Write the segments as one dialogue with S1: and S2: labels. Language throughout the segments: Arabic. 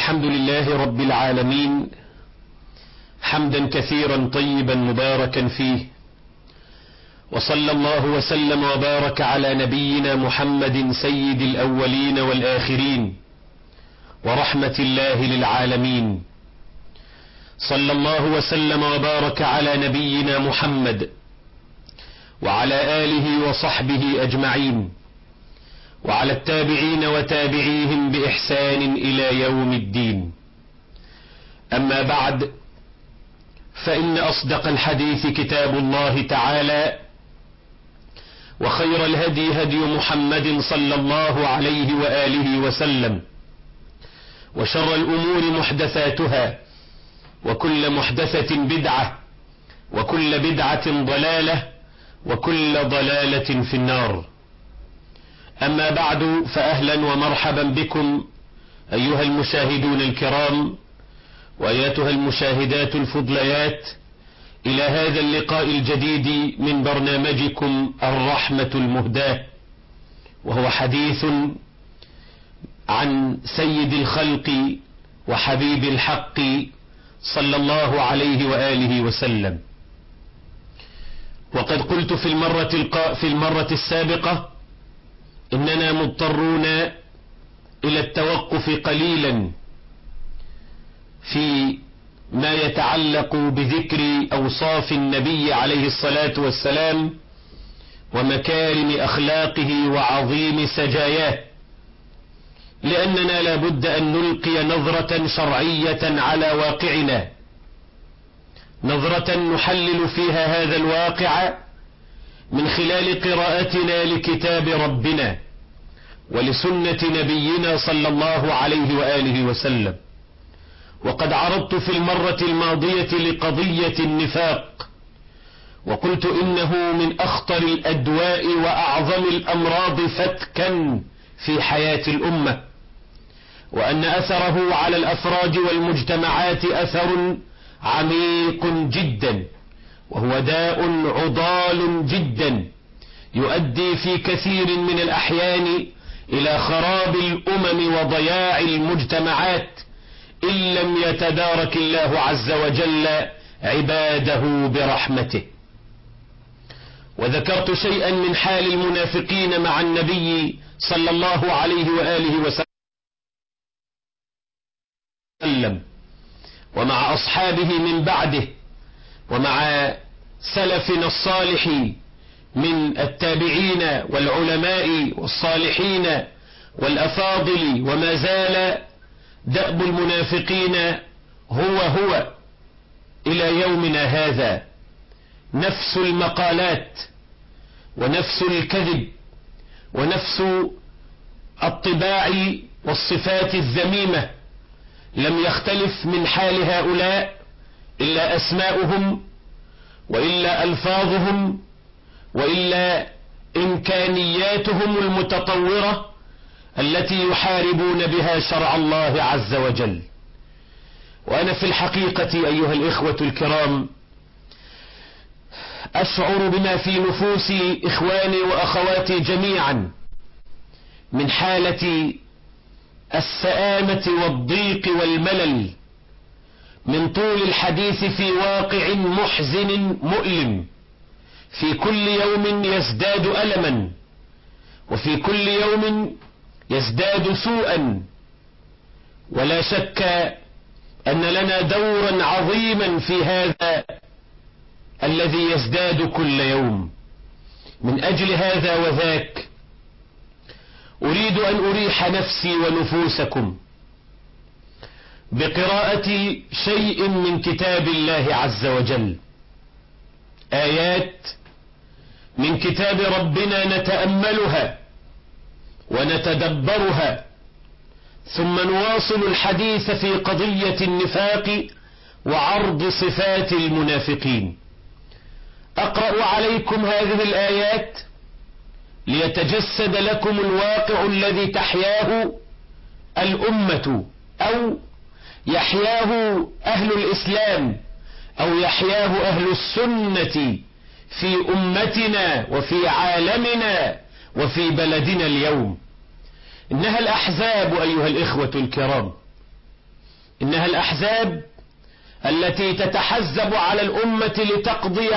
S1: الحمد لله رب العالمين، حمدا كثيرا طيبا مباركا فيه، وصلى الله وسلم وبارك على نبينا محمد سيد الأولين والآخرين ورحمة الله للعالمين. صلى الله وسلم وبارك على نبينا محمد وعلى آله وصحبه أجمعين، وعلى التابعين وتابعيهم بإحسان إلى يوم الدين. أما بعد، فإن أصدق الحديث كتاب الله تعالى، وخير الهدي هدي محمد صلى الله عليه وآله وسلم، وشر الأمور محدثاتها، وكل محدثة بدعة، وكل بدعة ضلالة، وكل ضلالة في النار. أما بعد، فأهلا ومرحبا بكم أيها المشاهدون الكرام وأيتها المشاهدات الفضليات إلى هذا اللقاء الجديد من برنامجكم الرحمة المهداة، وهو حديث عن سيد الخلق وحبيب الحق صلى الله عليه وآله وسلم. وقد قلت في المرة السابقة إننا مضطرون إلى التوقف قليلا في ما يتعلق بذكر أوصاف النبي عليه الصلاة والسلام ومكارم أخلاقه وعظيم سجاياه، لأننا لا بد أن نلقي نظرة شرعية على واقعنا، نظرة نحلل فيها هذا الواقع من خلال قراءتنا لكتاب ربنا ولسنة نبينا صلى الله عليه وآله وسلم. وقد عرضت في المرة الماضية لقضية النفاق، وقلت إنه من أخطر الأدواء وأعظم الأمراض فتكا في حياة الأمة، وأن أثره على الأفراد والمجتمعات أثر عميق جدا، وهو داء عضال جدا يؤدي في كثير من الأحيان إلى خراب الأمم وضياع المجتمعات إن لم يتدارك الله عز وجل عباده برحمته. وذكرت شيئا من حال المنافقين مع النبي صلى الله عليه وآله وسلم ومع أصحابه من بعده، ومع سلفنا الصالح من التابعين والعلماء والصالحين والأفاضل. وما زال دأب المنافقين هو إلى يومنا هذا، نفس المقالات ونفس الكذب ونفس الطباع والصفات الذميمة. لم يختلف من حال هؤلاء إلا أسماؤهم، وإلا ألفاظهم، وإلا إمكانياتهم المتطورة التي يحاربون بها شرع الله عز وجل. وأنا في الحقيقة أيها الإخوة الكرام أشعر بما في نفوس إخواني وأخواتي جميعا من حالة السآمة والضيق والملل من طول الحديث في واقع محزن مؤلم، في كل يوم يزداد ألما، وفي كل يوم يزداد سوءا. ولا شك أن لنا دورا عظيما في هذا الذي يزداد كل يوم. من أجل هذا وذاك أريد أن أريح نفسي ونفوسكم بقراءة شيء من كتاب الله عز وجل، آيات من كتاب ربنا نتأملها ونتدبرها، ثم نواصل الحديث في قضية النفاق وعرض صفات المنافقين. أقرأ عليكم هذه الآيات ليتجسد لكم الواقع الذي تحياه الأمة، أو يحياه أهل الإسلام، أو يحياه أهل السنة في أمتنا وفي عالمنا وفي بلدنا اليوم. إنها الأحزاب أيها الإخوة الكرام، إنها الأحزاب التي تتحزب على الأمة لتقضي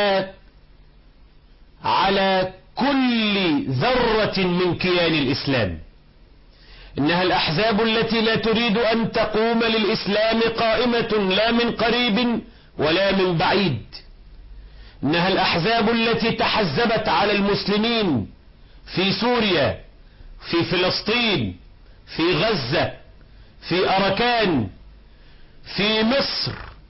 S1: على كل ذرة من كيان الإسلام. إنها الأحزاب التي لا تريد أن تقوم للإسلام قائمة لا من قريب ولا من بعيد. إنها الأحزاب التي تحزبت على المسلمين في سوريا، في فلسطين، في غزة، في أركان، في مصر،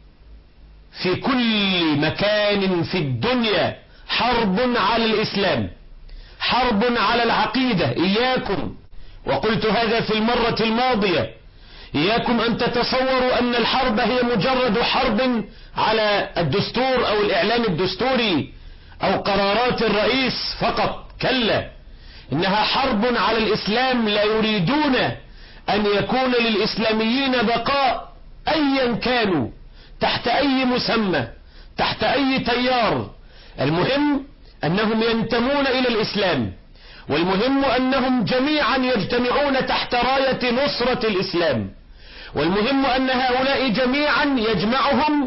S1: في كل مكان في الدنيا. حرب على الإسلام، حرب على العقيدة. إياكم، وقلت هذا في المرة الماضية، إياكم أن تتصوروا أن الحرب هي مجرد حرب على الدستور أو الإعلان الدستوري أو قرارات الرئيس فقط. كلا، إنها حرب على الإسلام. لا يريدون أن يكون للإسلاميين بقاء أيا كانوا، تحت أي مسمى، تحت أي تيار. المهم أنهم ينتمون إلى الإسلام، والمهم أنهم جميعا يجتمعون تحت راية نصرة الإسلام، والمهم أن هؤلاء جميعا يجمعهم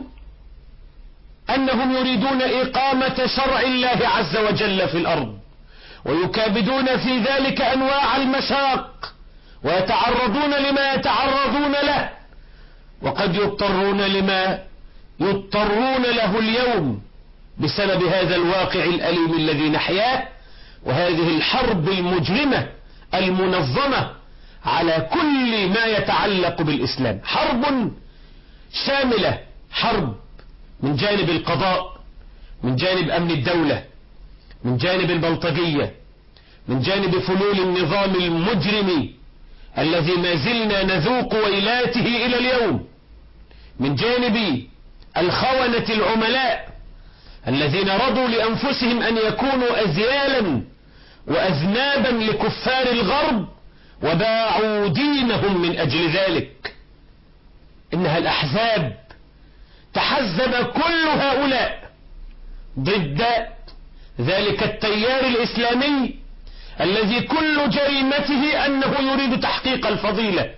S1: أنهم يريدون إقامة شرع الله عز وجل في الأرض، ويكابدون في ذلك أنواع المشاق، ويتعرضون لما يتعرضون له، وقد يضطرون لما يضطرون له اليوم بسبب هذا الواقع الأليم الذي نحياه، وهذه الحرب المجرمة المنظمة على كل ما يتعلق بالإسلام. حرب شاملة، حرب من جانب القضاء، من جانب أمن الدولة، من جانب البلطجية، من جانب فلول النظام المجرم الذي ما زلنا نذوق ويلاته إلى اليوم، من جانب الخونة العملاء الذين رضوا لأنفسهم أن يكونوا أذيالا وأذنابا لكفار الغرب وباعوا دينهم من أجل ذلك. إنها الأحزاب تحزب كل هؤلاء ضد ذلك التيار الإسلامي الذي كل جريمته أنه يريد تحقيق الفضيلة،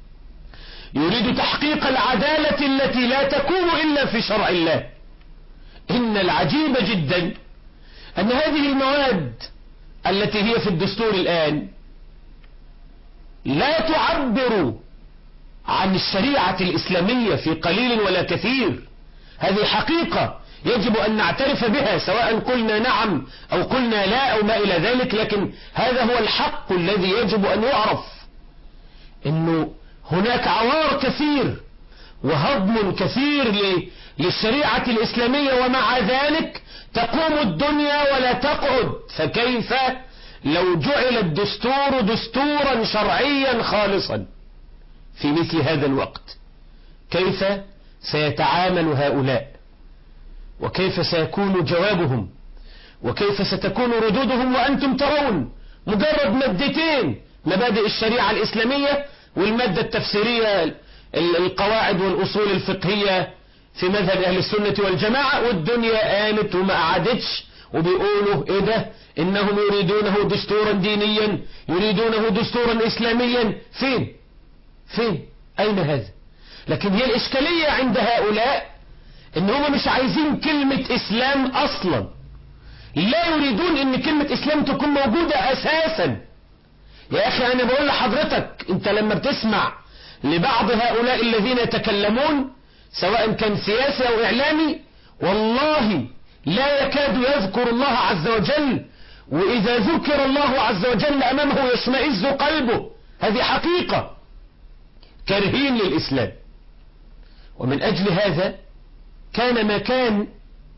S1: يريد تحقيق العدالة التي لا تكون إلا في شرع الله. إن العجيب جدا أن هذه المواد التي هي في الدستور الآن لا تعبر عن الشريعة الإسلامية في قليل ولا كثير. هذه حقيقة يجب أن نعترف بها، سواء قلنا نعم أو قلنا لا أو ما إلى ذلك، لكن هذا هو الحق الذي يجب أن يعرف، إنه هناك عوار كثير وهضم كثير للشريعة الإسلامية، ومع ذلك تقوم الدنيا ولا تقعد. فكيف لو جعل الدستور دستورا شرعيا خالصا في مثل هذا الوقت؟ كيف سيتعامل هؤلاء، وكيف سيكون جوابهم، وكيف ستكون ردودهم، وأنتم ترون مجرد مادتين، مبادئ الشريعة الإسلامية والمادة التفسيرية القواعد والأصول الفقهية في مذهب أهل السنة والجماعة، والدنيا قامت وما قعدتش، وبيقولوا إيه ده؟ إنهم يريدونه دستورا دينيا، يريدونه دستورا إسلاميا. فين أين هذا؟ لكن هي الإشكالية عند هؤلاء إن هم مش عايزين كلمة إسلام أصلا، لا يريدون إن كلمة إسلام تكون موجودة أساسا. يا أخي أنا بقول لحضرتك، أنت لما بتسمع لبعض هؤلاء الذين يتكلمون سواء كان سياسي أو إعلامي، والله لا يكاد يذكر الله عز وجل، وإذا ذكر الله عز وجل أمامه يشمئز قلبه. هذه حقيقة، كارهين للإسلام. ومن أجل هذا كان ما كان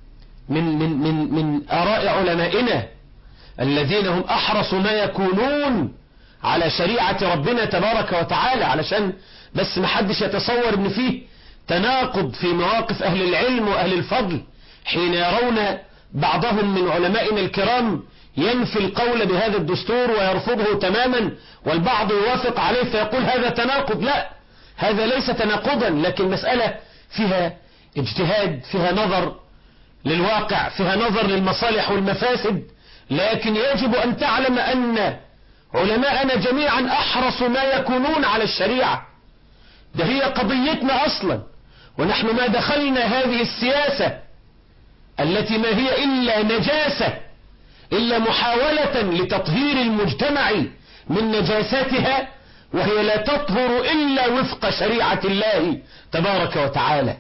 S1: من آراء علمائنا الذين هم أحرص ما يكونون على شريعة ربنا تبارك وتعالى، علشان بس محدش يتصور ان فيه تناقض في مواقف أهل العلم وأهل الفضل حين يرون بعضهم من علمائنا الكرام ينفي القول بهذا الدستور ويرفضه تماما، والبعض يوافق عليه فيقول هذا تناقض. لا، هذا ليس تناقضا، لكن مسألة فيها اجتهاد، فيها نظر للواقع، فيها نظر للمصالح والمفاسد. لكن يجب أن تعلم أن علماءنا جميعا أحرص ما يكونون على الشريعة، ده هي قضيتنا أصلا، ونحن ما دخلنا هذه السياسة التي ما هي إلا نجاسة، إلا محاولة لتطهير المجتمع من نجاساتها، وهي لا تطهر إلا وفق شريعة الله تبارك وتعالى.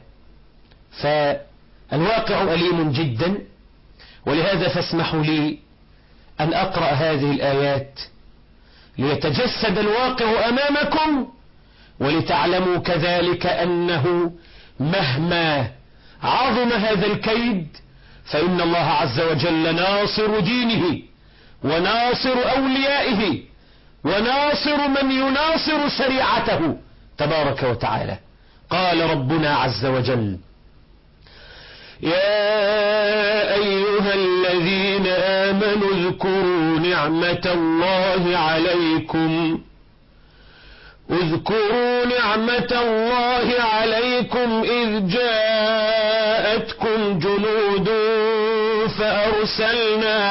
S1: فالواقع أليم جدا، ولهذا فاسمحوا لي أن أقرأ هذه الآيات ليتجسد الواقع أمامكم، ولتعلموا كذلك أنه مهما عظم هذا الكيد فإن الله عز وجل ناصر دينه وناصر أوليائه وناصر من يناصر شريعته تبارك وتعالى. قال ربنا عز وجل: يا أيها الذين آمنوا اذكروا نعمة الله عليكم إذ جاءتكم جنود فأرسلنا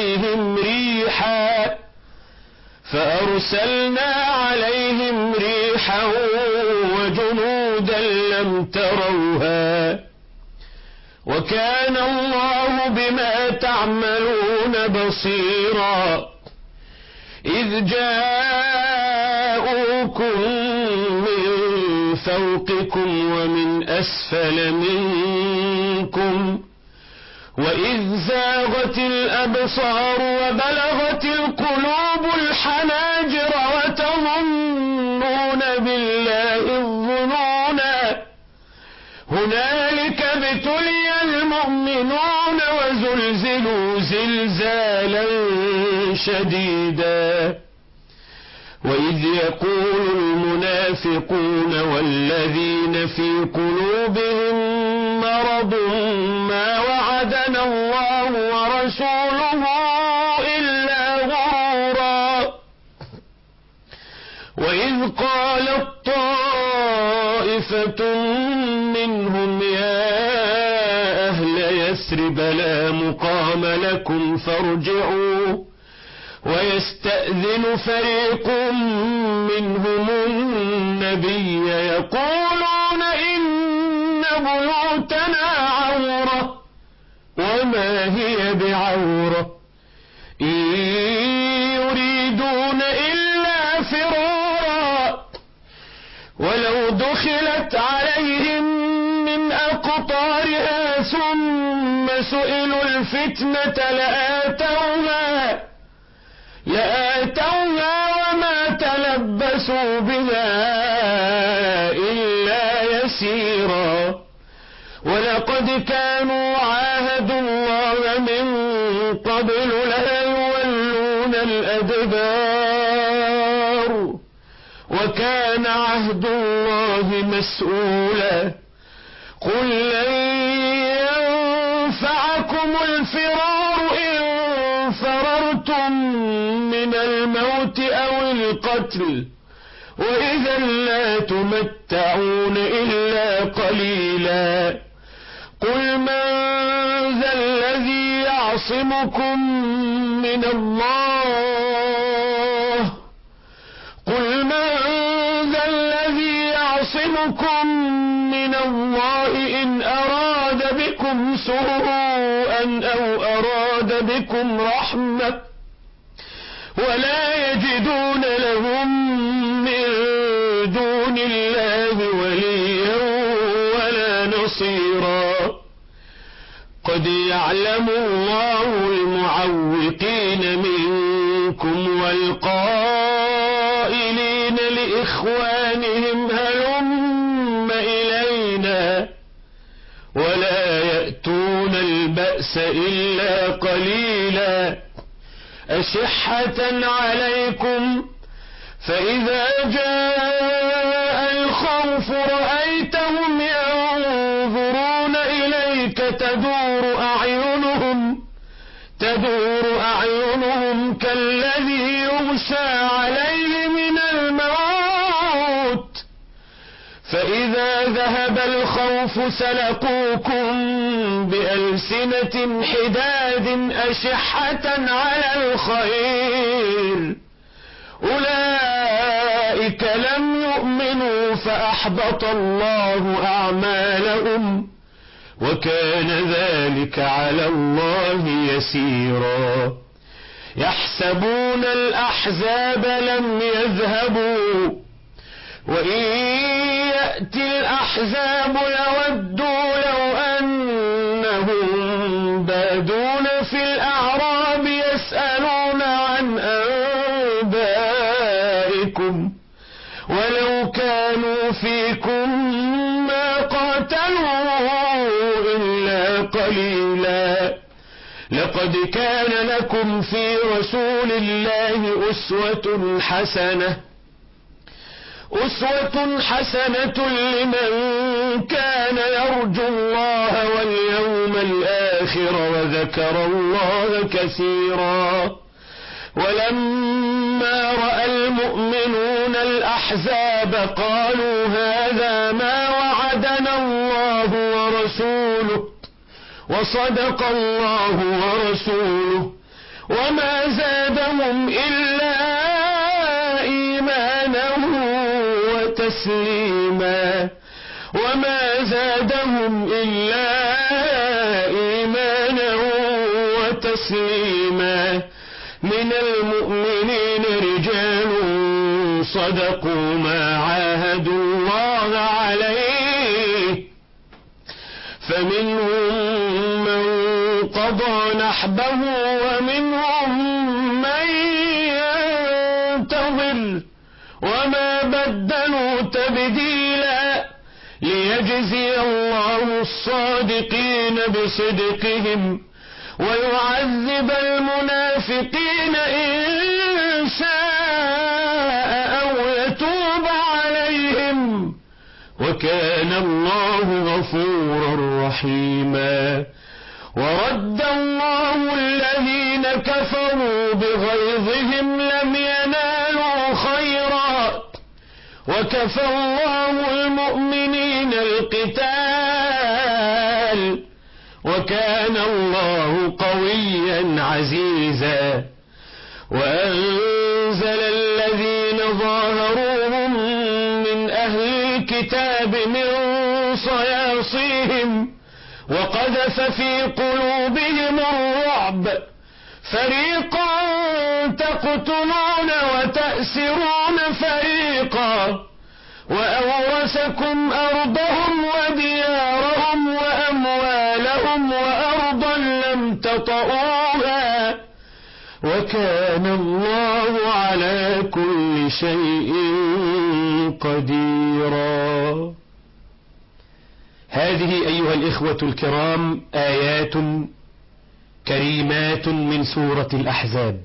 S1: عليهم ريحا وجنودا لم تروها وكان الله بما تعملون بصيرا. إذ جاءوكم من فوقكم ومن أسفل منكم وإذ زاغت الأبصار وبلغت القلوب الحناجر وتظنون بالله الظنونا. هنالك ابتلي المؤمنون وزلزلوا زلزالا شديدا. وإذ يقول المنافقون والذين في قلوبهم مرض ما وعدنا الله ورسوله إلا غرورا. وإذ قالت طائفة منهم يا أهل يثرب لا مقام لكم فارجعوا ويستأذن فريق منهم النبي يقولون إن بيوتنا عورة وما هي بعورة إن يريدون إلا فرارا ولو دخلت عليهم من أقطارها ثم سئلوا الفتنة لآتوها وما تلبسوا بها إلا يسيرا. ولقد كانوا عاهدوا الله من قبل لا يولون الأدبار وكان عهد الله مسؤولا. قل لن ينفعكم الفرار إن فررتم من الموت أو القتل وإذا لا تمتعون إلا قليلا. قل من ذا الذي يعصمكم من الله إن أراد بكم سوءا أو أراد بكم رحمة ولا يجدون لهم من دون الله وليا ولا نصيرا. قد يعلم الله المعوقين منكم والقائلين لإخوانهم هلم إلينا ولا يأتون البأس إلا قليلا. أشحة عليكم فإذا جاء الخوف رأيتهم ينظرون إليك تدور أعينهم كالذي يغشى عليه من الموت فإذا ذهب الخوف سلقوكم بألسنة حداد أشحة على الخير أولئك لم يؤمنوا فأحبط الله أعمالهم وكان ذلك على الله يسيرا. يحسبون الأحزاب لم يذهبوا وإن يأتي الأحزاب لودوا لو أنهم بادون في الأعراب يسألون عن أنبائكم ولو كانوا فيكم ما قاتلوا إلا قليلا. لقد كان لكم في رسول الله أسوة حسنة لمن كان يرجو الله واليوم الآخر وذكر الله كثيرا. ولما رأى المؤمنون الأحزاب قالوا هذا ما وعدنا الله ورسوله وصدق الله ورسوله وما زادهم إلا إيمانا وتسليما. من المؤمنين رجال صدقوا ما عاهدوا الله عليه فمنهم من قضى نحبه ومنهم من ينتظر وما بدلوا تبديلا. ليجزي الله الصادقين بصدقهم ويعذب المنافقين إن شاء أو يتوب عليهم وكان الله غفورا رحيما. ورد الله الذين كفروا بغيظهم لم ينالوا خيرا وكفى الله المؤمنين القتال وكان الله قويا عزيزا. وأنزل الذين ظاهروهم من أهل الكتاب من صياصيهم وقذف في قلوبهم الرعب فريقا تقتلون وتأسرون فريقا وأورثكم أرضهم وديارهم وأموالهم وأرضا لم تطئوها وكان الله على كل شيء قديرا. هذه أيها الإخوة الكرام آيات كريمات من سورة الأحزاب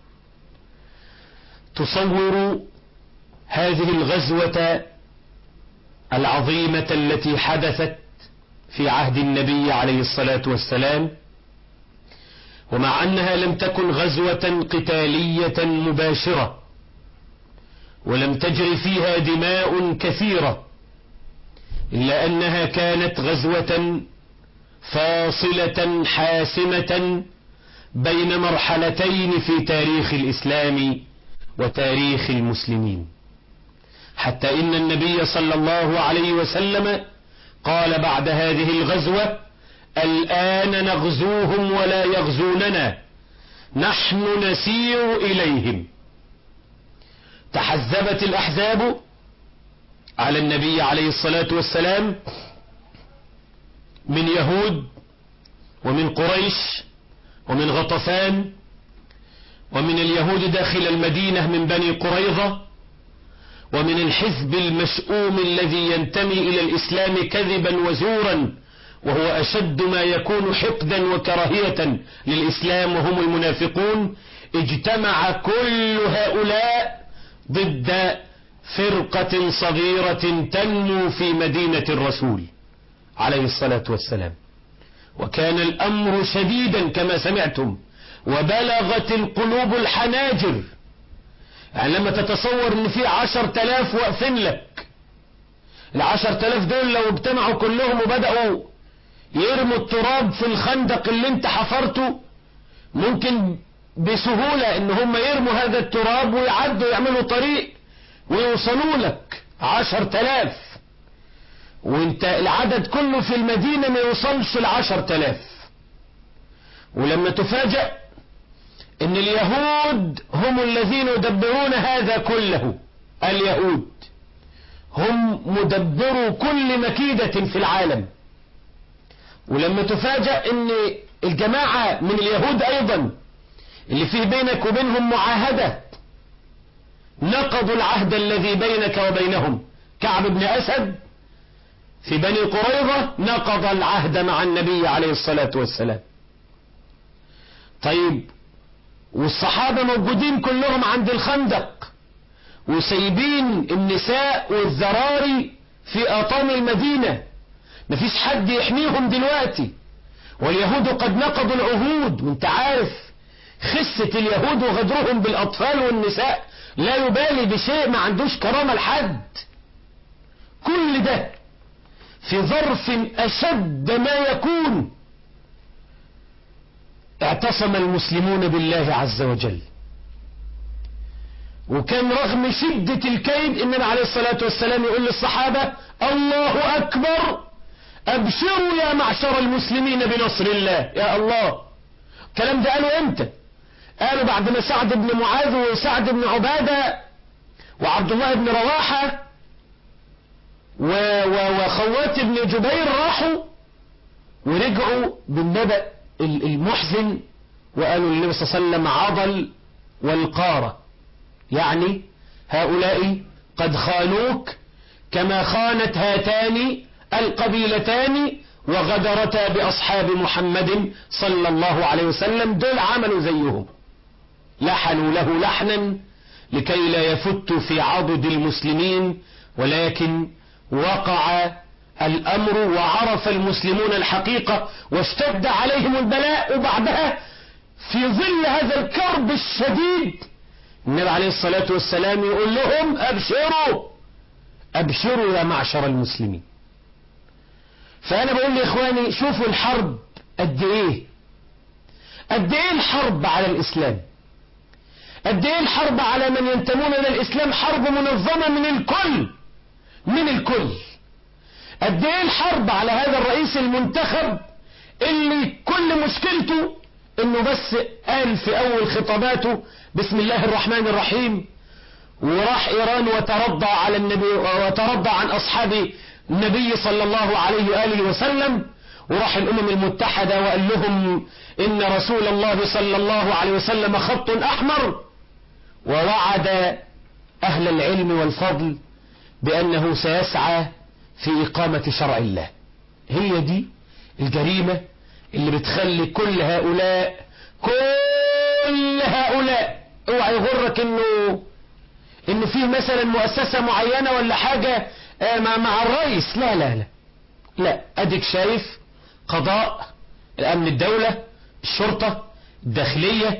S1: تصور هذه الغزوة العظيمة التي حدثت في عهد النبي عليه الصلاة والسلام، ومع أنها لم تكن غزوة قتالية مباشرة ولم تجري فيها دماء كثيرة، إلا أنها كانت غزوة فاصلة حاسمة بين مرحلتين في تاريخ الإسلام وتاريخ المسلمين، حتى إن النبي صلى الله عليه وسلم قال بعد هذه الغزوة: الآن نغزوهم ولا يغزوننا، نحن نسير إليهم. تحزبت الأحزاب على النبي عليه الصلاة والسلام من يهود ومن قريش ومن غطفان ومن اليهود داخل المدينة من بني قريظة ومن الحزب المشؤوم الذي ينتمي إلى الإسلام كذبا وزورا، وهو أشد ما يكون حقدا وكراهية للإسلام وهم المنافقون. اجتمع كل هؤلاء ضد فرقة صغيرة تنمو في مدينة الرسول عليه الصلاة والسلام، وكان الأمر شديدا كما سمعتم، وبلغت القلوب الحناجر. يعني لما تتصور ان في 10,000 واقفين لك، 10,000 دول لو اجتمعوا كلهم وبدأوا يرموا التراب في الخندق اللي انت حفرته، ممكن بسهولة ان هم يرموا هذا التراب ويعدوا يعملوا طريق ويوصلوا لك. 10,000، وانت العدد كله في المدينة ما يوصلش 10,000. ولما تفاجأ ان اليهود هم الذين يدبرون هذا كله، اليهود هم مدبروا كل مكيدة في العالم. ولما تفاجأ ان الجماعة من اليهود ايضا اللي فيه بينك وبينهم معاهدة، نقضوا العهد الذي بينك وبينهم. كعب بن أسد في بني قريظة نقض العهد مع النبي عليه الصلاة والسلام. طيب، والصحابة موجودين كلهم عند الخندق، وسايبين النساء والذراري في أطام المدينة، مفيش حد يحميهم دلوقتي، واليهود قد نقضوا العهود. وانت عارف خسة اليهود وغدرهم بالأطفال والنساء، لا يبالي بشيء، ما عندوش كرامة لحد. كل ده في ظرف أشد ما يكون اعتصم المسلمون بالله عز وجل. وكان رغم شدة الكيد النبي عليه الصلاة والسلام يقول للصحابة: الله أكبر، أبشروا يا معشر المسلمين بنصر الله. يا الله، الكلام ده قالوا امتى؟ قالوا بعد ما سعد بن معاذ وسعد بن عبادة وعبد الله بن رواحة وخوات بن جبير راحوا ورجعوا بالنبأ المحزن، وقالوا للنبي صلى الله عليه وسلم: عضل والقارة، يعني هؤلاء قد خانوك كما خانت هاتان القبيلتان وغدرتا بأصحاب محمد صلى الله عليه وسلم. دول عملوا زيهم، لحنوا له لحنا لكي لا يفت في عضد المسلمين. ولكن وقع الأمر وعرف المسلمون الحقيقة واشتد عليهم البلاء. وبعدها في ظل هذا الكرب الشديد النبي عليه الصلاة والسلام يقول لهم: أبشروا أبشروا يا معشر المسلمين. فأنا بقول لإخواني، شوفوا الحرب قد إيه، قد إيه الحرب على الإسلام، قد إيه الحرب على من ينتمون إلى الإسلام، حرب منظمة من الكل. قد إيه الحرب على هذا الرئيس المنتخب اللي كل مشكلته إنه بس قال في أول خطاباته بسم الله الرحمن الرحيم، وراح إيران وترضى على النبي وترضى عن أصحاب النبي صلى الله عليه وآله وسلم، وراح الأمم المتحدة وقال لهم إن رسول الله صلى الله عليه وسلم خط أحمر، ووعد أهل العلم والفضل بأنه سيسعى في إقامة شرع الله. هي دي الجريمة اللي بتخلي كل هؤلاء اوعى يغرك انه فيه مثلا مؤسسة معينة ولا حاجة مع الرئيس. لا لا لا لا، اديك شايف قضاء، الامن الدولة، الشرطة، الداخلية،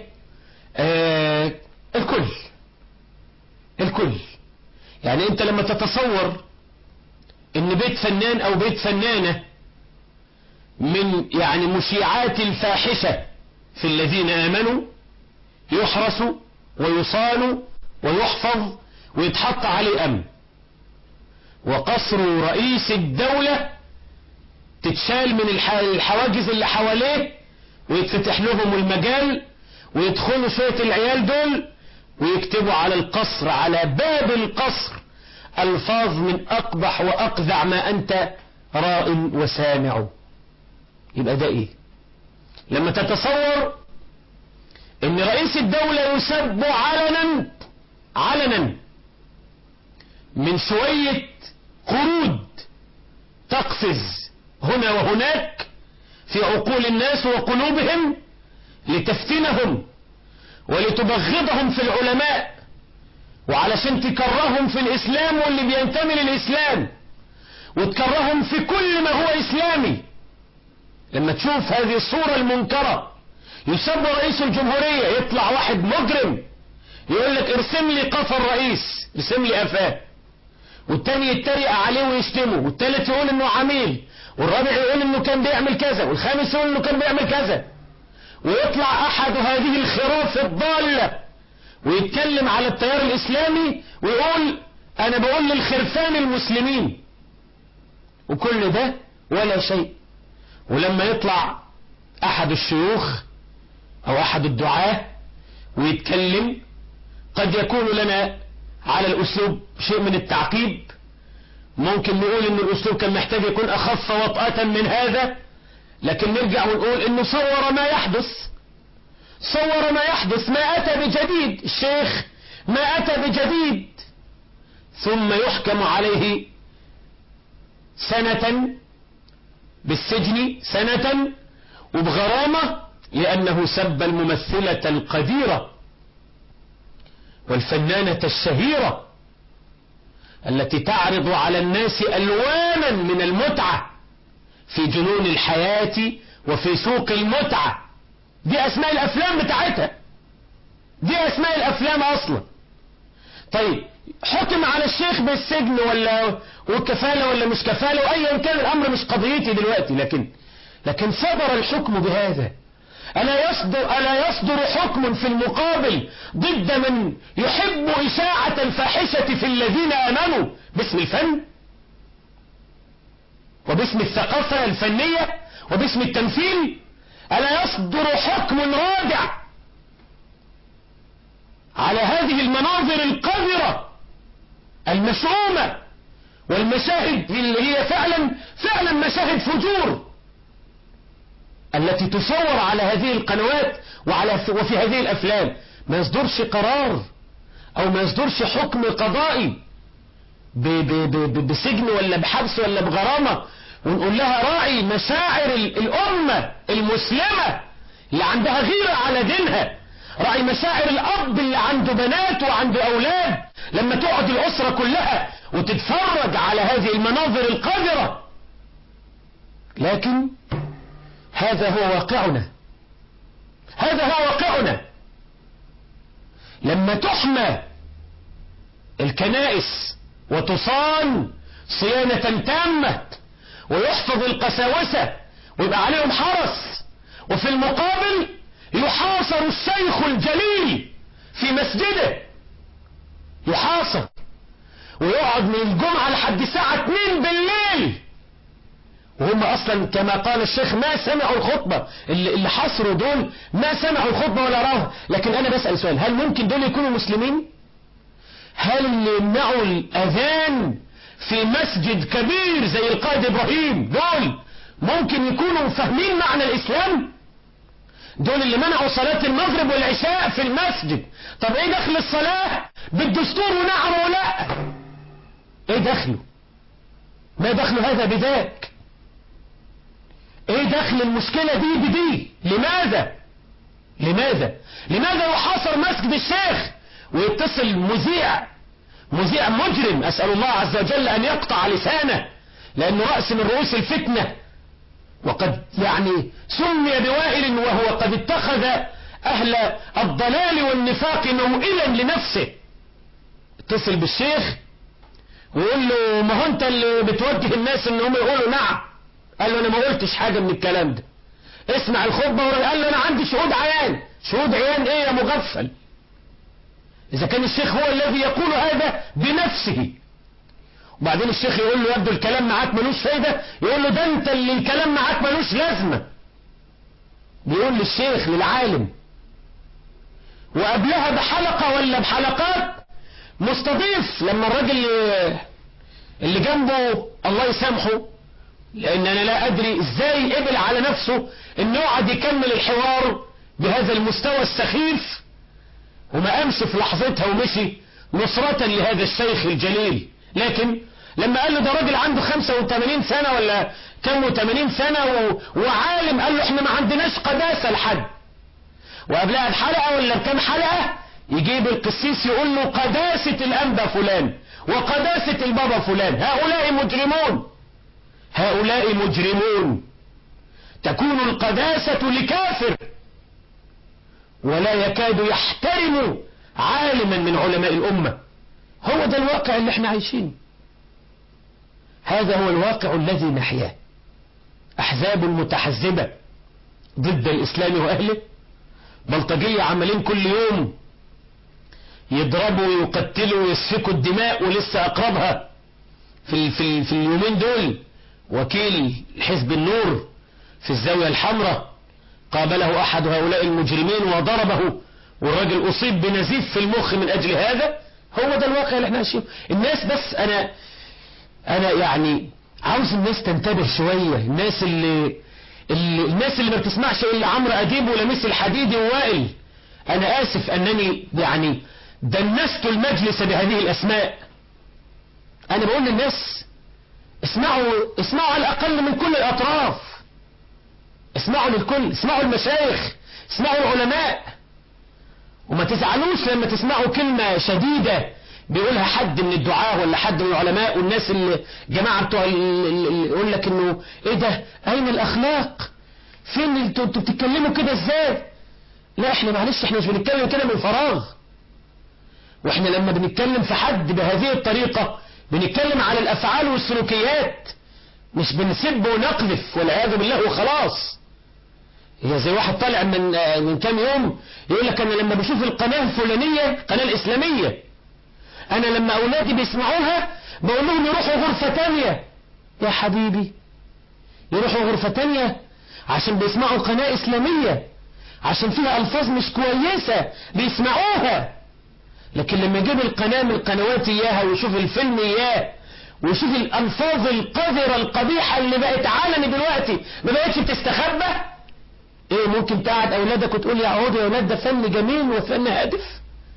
S1: الكل. يعني انت لما تتصور ان بيت فنان او بيت فنانة من يعني مشيعات الفاحشة في الذين آمنوا يحرس ويصان ويحفظ ويتحط عليه أمن، وقصر رئيس الدولة تتشال من الحواجز اللي حواليه ويتفتح لهم المجال ويدخلوا شوية العيال دول ويكتبوا على القصر، على باب القصر، ألفاظ من أقبح وأقذع ما أنت راء وسامع. يبقى ده إيه؟ لما تتصور ان رئيس الدولة يسب علنا من شوية قرود تقفز هنا وهناك في عقول الناس وقلوبهم لتفتنهم ولتبغضهم في العلماء وعلشان تكرههم في الإسلام واللي بينتمي للإسلام وتكرههم في كل ما هو إسلامي. لما تشوف هذه الصورة المنكرة، يسب رئيس الجمهورية، يطلع واحد مجرم يقول لك ارسم لي قفا الرئيس، ارسم لي قفاه، والتاني يتريق عليه ويشتمه، والتالت يقول انه عميل، والرابع يقول انه كان بيعمل كذا، والخامس يقول انه كان بيعمل كذا، ويطلع احد هذه الخراف الضالة ويتكلم على التيار الاسلامي ويقول أنا بقول للخرفان المسلمين، وكل ده ولا شيء. ولما يطلع أحد الشيوخ أو أحد الدعاة ويتكلم، قد يكون لنا على الأسلوب شيء من التعقيب، ممكن نقول إن الأسلوب كان محتاج يكون أخف وطأة من هذا، لكن نرجع ونقول إنه صور ما يحدث، صور ما يحدث، ما أتى بجديد الشيخ، ما أتى بجديد. ثم يحكم عليه سنة بالسجن، سنة وبغرامة، لأنه سب الممثلة القديرة والفنانة الشهيرة التي تعرض على الناس ألوانا من المتعة في جنون الحياة وفي سوق المتعة. دي أسماء الأفلام بتاعتها، دي أسماء الأفلام أصلا. طيب حكم على الشيخ بالسجن ولا وكفالة ولا مش كفالة، وأيا كان الأمر مش قضيتي دلوقتي، لكن صدر الحكم بهذا. ألا يصدر حكم في المقابل ضد من يحب إشاعة الفاحشة في الذين آمنوا باسم الفن وباسم الثقافة الفنية وباسم التمثيل؟ ألا يصدر حكم رادع على هذه المناظر القذرة المشؤومة والمشاهد اللي هي فعلا مشاهد فجور التي تصور على هذه القنوات وفي هذه الأفلام؟ ما يصدرش قرار أو ما يصدرش حكم قضائي بسجن ولا بحبس ولا بغرامة، ونقول لها راعي مشاعر الأمة المسلمة اللي عندها غيرة على دينها، راعي مشاعر الأب اللي عنده بنات وعنده أولاد، لما تقعد الأسرة كلها وتتفرج على هذه المناظر القذرة. لكن هذا هو واقعنا، هذا هو واقعنا. لما تحمى الكنائس وتصان صيانة تامة ويحفظ القساوسة ويبقى عليهم حرس، وفي المقابل يحاصر الشيخ الجليل في مسجده، يحاصر ويقعد من الجمعة لحد الساعة 2 بالليل، وهم أصلا كما قال الشيخ ما سمعوا الخطبة، اللي حصروا دول ما سمعوا الخطبة ولا راها. لكن أنا بسأل سؤال، هل ممكن دول يكونوا مسلمين؟ هل اللي يمنعوا الأذان في مسجد كبير زي القائد إبراهيم دول ممكن يكونوا فاهمين معنى الإسلام؟ دول اللي منعوا صلاة المغرب والعشاء في المسجد، طب ايه دخل الصلاة بالدستور ونعم ولا ايه دخله؟ ما دخل هذا بذاك؟ ايه دخل المشكلة دي بدي؟ لماذا يحاصر مسجد الشيخ ويتصل مذيع مجرم، أسأل الله عز وجل أن يقطع لسانه لأنه رأس من رؤوس الفتنة، وقد سمي بوائل وهو قد اتخذ أهل الضلال والنفاق موئلا لنفسه. اتصل بالشيخ ويقول له ما هو انت اللي بتوجه الناس ان هم يقولوا نعم. قال له انا ما قلتش حاجة من الكلام ده، اسمع الخطبة. قال له انا عندي شهود عيان. شهود عيان ايه يا مغفل؟ اذا كان الشيخ هو الذي يقول هذا بنفسه. وبعدين الشيخ يقول له يبدو الكلام معاك ملوش فايدة، يقول له ده انت اللي الكلام معاك ملوش لازمة. بيقول للشيخ للعالم. وقبلها بحلقة ولا بحلقات مستضيف لما الراجل اللي جنبه الله يسامحه، لان انا لا ادري ازاي قبل على نفسه انه يقعد يكمل الحوار بهذا المستوى السخيف وما قامش في لحظتها ومشي نصرة لهذا الشيخ الجليل. لكن لما قال له ده راجل عنده 85 سنة ولا كم 80 سنة وعالم، قال له احنا ما عندناش قداسة لحد. وقبلها بحلقة ولا بكم حلقة يجيب القسيس يقول له قداسة الأنبا فلان وقداسة البابا فلان، هؤلاء مجرمون. تكون القداسة لكافر ولا يكاد يحترم عالما من علماء الأمة. هو ده الواقع اللي احنا عايشينه، هذا هو الواقع الذي نحياه. أحزاب متحزبة ضد الإسلام وأهله، بلطجية عمالين كل يوم يضربوا ويقتلوا ويسفكوا الدماء، ولسه أقربها في اليومين دول وكيل حزب النور في الزاوية الحمراء قابله أحد هؤلاء المجرمين وضربه، والراجل أصيب بنزيف في المخ من أجل هذا. هو ده الواقع اللي احنا عايشينه. الناس بس أنا يعني عاوز الناس تنتبه شوية. الناس اللي ما بتسمعش إلا عمرو أديب ولميس الحديدي ووائل. أنا آسف أنني يعني دنست المجلس بهذه الأسماء. أنا بقول للناس اسمعوا على الأقل من كل الأطراف، اسمعوا للكل، اسمعوا المشايخ، اسمعوا العلماء، وما تزعلوش لما تسمعوا كلمة شديدة بيقولها حد من الدعاة ولا حد من العلماء، والناس اللي جماعة بتوع اللي يقول لك انه ايه ده، اين الاخلاق، فين انتوا بتتكلموا كده ازاي؟ لا احنا معلش، احنا مش بنتكلم كده من فراغ. واحنا لما بنتكلم في حد بهذه الطريقة بنتكلم على الافعال والسلوكيات، مش بنسب ونقذف والعياذ بالله وخلاص. هي زي واحد طالع من كام يوم يقول لك انا لما بشوف القناة الفلانية، القناة الاسلامية، انا لما اولادي بيسمعوها بقول لهم يروحوا غرفة تانية. يا حبيبي، يروحوا غرفة تانية عشان بيسمعوا قناة اسلامية، عشان فيها الفاظ مش كويسة بيسمعوها. لكن لما يجيب القناة من القنوات اياها ويشوف الفيلم اياه ويشوف الالفاظ القذرة القبيحة اللي بقت عالمي دلوقتي ما بقتش بتستخبى، ايه ممكن تقعد اولادك وتقول يا عود يا اولاد ده فن جميل وفن هادف؟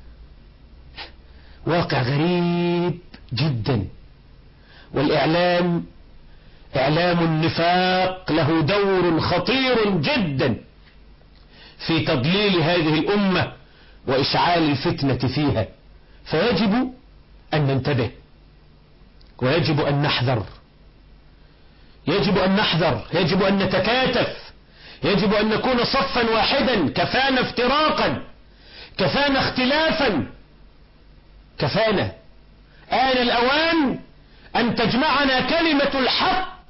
S1: واقع غريب جدا. والاعلام اعلام النفاق له دور خطير جدا في تضليل هذه الامة واشعال الفتنة فيها. فيجب ان ننتبه ويجب ان نحذر، يجب ان نحذر، يجب ان نتكاتف، يجب ان نكون صفا واحدا. كفانا افتراقا، كفانا اختلافا، كفانا. آن الأوان أن تجمعنا كلمة الحق.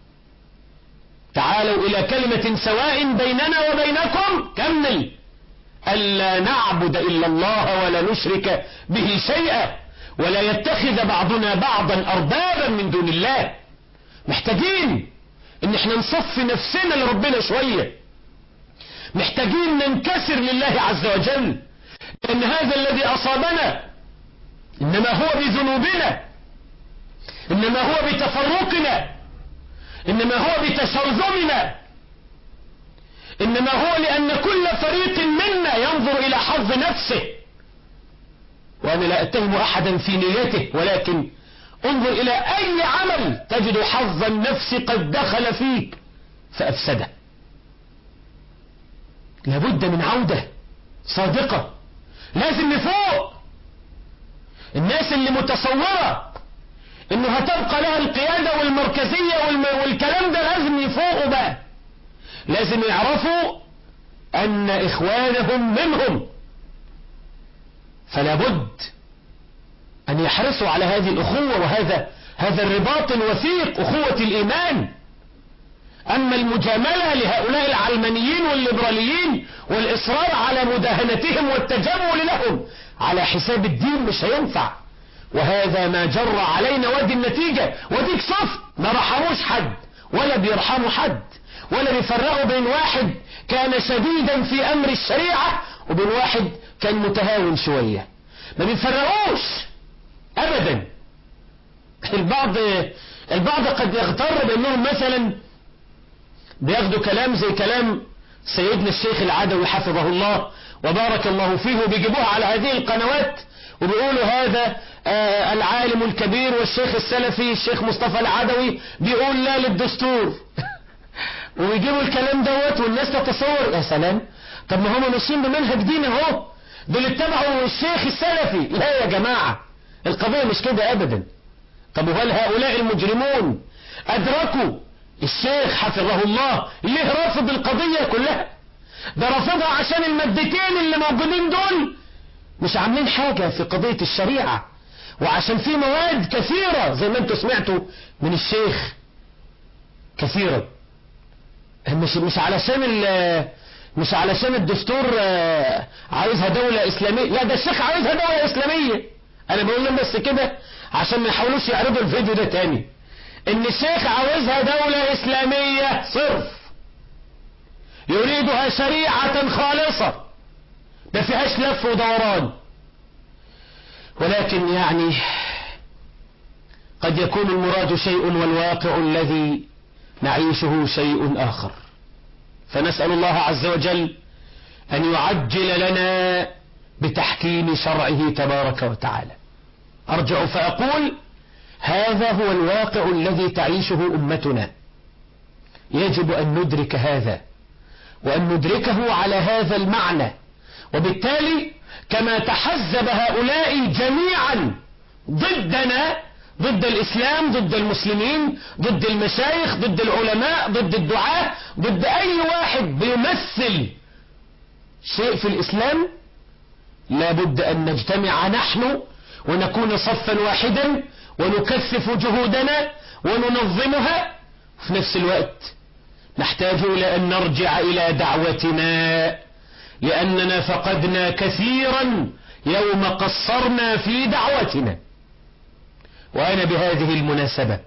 S1: تعالوا إلى كلمة سواء بيننا وبينكم، كمل، ألا نعبد إلا الله ولا نشرك به شيئا ولا يتخذ بعضنا بعضا أربابا من دون الله. محتاجين إن احنا نصفي نفسنا لربنا شوية، محتاجين ننكسر لله عز وجل، لأن هذا الذي أصابنا إنما هو بذنوبنا، إنما هو بتفرقنا، إنما هو بتشرذمنا، إنما هو لأن كل فريق منا ينظر إلى حظ نفسه. وأنا لا أتهم أحدا في نيته، ولكن انظر إلى أي عمل تجد حظ النفس قد دخل فيك فأفسده. لابد من عودة صادقة، لازم نفوق. الناس اللي متصورة انه هتبقى لها القيادة والمركزية والكلام ده لازم يفوقوا بقى، لازم يعرفوا ان اخوانهم منهم، فلا بد ان يحرصوا على هذه الاخوة وهذا الرباط الوثيق، اخوة الايمان. اما المجاملة لهؤلاء العلمانيين والليبراليين والاصرار على مداهنتهم والتجمل لهم على حساب الدين مش هينفع. وهذا ما جر علينا، ودي النتيجة، وديك شفت ما رحموش حد ولا بيرحموا حد، ولا بيفرقوا بين واحد كان شديدا في امر الشريعة وبين واحد كان متهاون شوية، ما بيفرقوش ابدا. البعض قد يغتر بانهم مثلا بياخدوا كلام زي كلام سيدنا الشيخ العدوي حفظه الله وبارك الله فيه، وبيجيبوها على هذه القنوات وبيقولوا هذا العالم الكبير والشيخ السلفي الشيخ مصطفى العدوي بيقول لا للدستور ويجيبوا الكلام دوت والناس تتصور يا سلام، طب ما هم ماشيين بمنهج دين اهو، دول اتبعوا الشيخ السلفي. لا يا جماعة، القضية مش كده ابدا. طب وهل هؤلاء المجرمون ادركوا الشيخ حفظه الله ليه رافض القضية كلها؟ ده رافضها عشان المادتين اللي موجودين دول مش عاملين حاجة في قضية الشريعة، وعشان في مواد كثيرة زي ما انتوا سمعتوا من الشيخ كثيرا، مش علشان مش علشان الدستور عايزها دولة إسلامية، لا ده الشيخ عايزها دولة إسلامية. أنا بقول لهم بس كده عشان ما يحاولوش يعرضوا الفيديو ده تاني، إن الشيخ عاوزها دولة إسلامية صرف، يريدها شريعة خالصة ما فيهاش لف ودوران. ولكن يعني قد يكون المراد شيء والواقع الذي نعيشه شيء آخر، فنسأل الله عز وجل أن يعجل لنا بتحكيم شرعه تبارك وتعالى. أرجع فأقول هذا هو الواقع الذي تعيشه أمتنا، يجب أن ندرك هذا وأن ندركه على هذا المعنى. وبالتالي كما تحزب هؤلاء جميعا ضدنا، ضد الإسلام، ضد المسلمين، ضد المشايخ، ضد العلماء، ضد الدعاة، ضد أي واحد بيمثل شيء في الإسلام، لابد أن نجتمع نحن ونكون صفا واحدا ونكثف جهودنا وننظمها. في نفس الوقت نحتاج إلى أن نرجع إلى دعوتنا، لأننا فقدنا كثيرا يوم قصرنا في دعوتنا. وأنا بهذه المناسبة